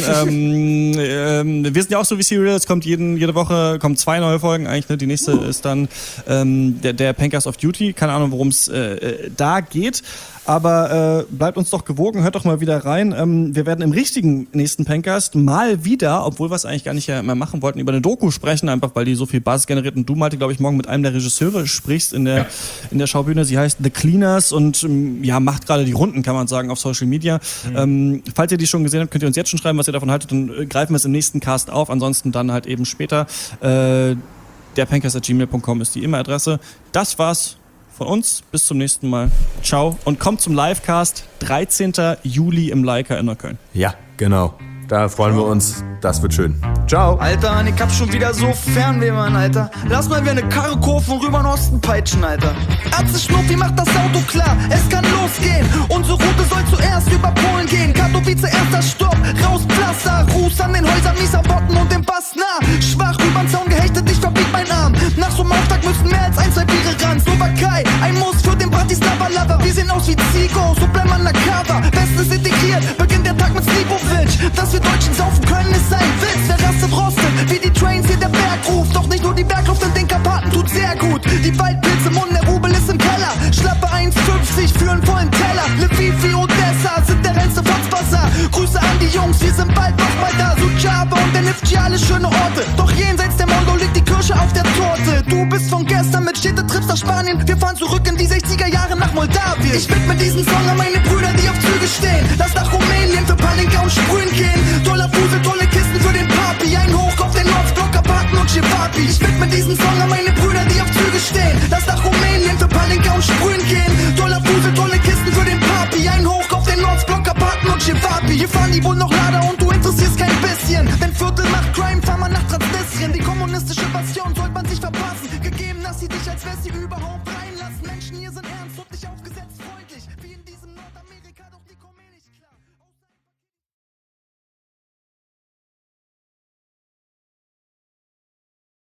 Wir sind ja auch so wie Serial. Es kommt jede Woche 2 neue Folgen eigentlich. Ne? Die nächste ist dann der Pankers of Duty. Keine Ahnung, worum es da geht. Aber bleibt uns doch gewogen. Hört doch mal wieder rein. Wir werden im richtigen nächsten Pankers mal wieder, obwohl wir es eigentlich gar nicht mehr machen wollten, über eine Doku sprechen. Einfach weil die so viel Basis generiert. Und du, Malte, glaube ich, morgen mit einem der Regisseure sprichst in der Schaubühne. Sie heißt The Cleaners und macht gerade die Runden, kann man sagen, auf Social Media. Falls ihr die schon gesehen habt, könnt ihr uns jetzt schon schreiben, was ihr davon haltet. Dann greifen wir es im nächsten Cast auf. Ansonsten dann halt eben später. derpankers@gmail.com ist die E-Mail-Adresse. Das war's von uns. Bis zum nächsten Mal. Ciao. Und kommt zum Livecast 13. Juli im Leica in Neukölln. Ja, genau. Da freuen wir uns. Das wird schön. Ciao. Alter, Mann, ich hab schon wieder so Fernweh, Mann, Alter. Lass mal wie eine Karre kurven rüber in den Osten peitschen, Alter. Atze Schnuffi macht das Auto klar. Es kann losgehen. Unsere Route soll zuerst über Polen gehen. Katowice, erster Stopp. Raus, Pflaster. Ruß an den Häusern, mieser Botten und dem Bass nah. Schwach übern Zaun gehechtet, ich verbieg meinen Arm. Nach so einem Auftrag müssen mehr als 1, 2 Biere ran. Slowakei, ein Muss für den Bratislava-Lover. Wir sehen aus wie Zigo, so bleiben undercover. Bestens integriert, beginnt der Tag mit Slipovic. Dass wir Deutschen saufen können, ist ein Witz. Wer rastet, rostet, wie die Trains hier der Berg ruft. Doch nicht nur die Bergluft in den Karpaten tut sehr gut. Die Waldpilze im Mund, der Rubel ist im Keller. Schlappe 1,50 für einen vollen Teller. Lviv, Odessa sind der reinste Fotzwasser. Grüße an die Jungs, wir sind bald noch mal da. Suceava und der Nifty, alle schöne Orte. Doch jenseits der Mondo liegt die Kirsche auf der Torte. Du bist von gestern mit Städtetrips nach Spanien. Wir fahren zurück in die 60er Jahre nach Moldawien. Ich widme diesen Song an meine Brüder, die auf Züge stehen. Lass nach Rumänien für Palinka und Sprühen gehen. Toller Fusel, tolle Kisten für den Papi. Ein Hoch auf den Nordblock, Karpaten und Chevapi. Ich widme diesen Song an meine Brüder, die auf Züge stehen. Lass nach Rumänien für Palinka und Sprühen gehen. Toller Fusel, tolle Kisten für den Papi. Ein Hoch auf den Nordblock, Karpaten und Chevapi. Hier fahren die wohl noch Lader und du interessierst kein bisschen. Wenn Viertel macht Crime, fahr mal nach Transnistrien. Die kommunistische Passion sollte man sich verpassen. Gegeben, dass sie dich als wär sie überhaupt rein.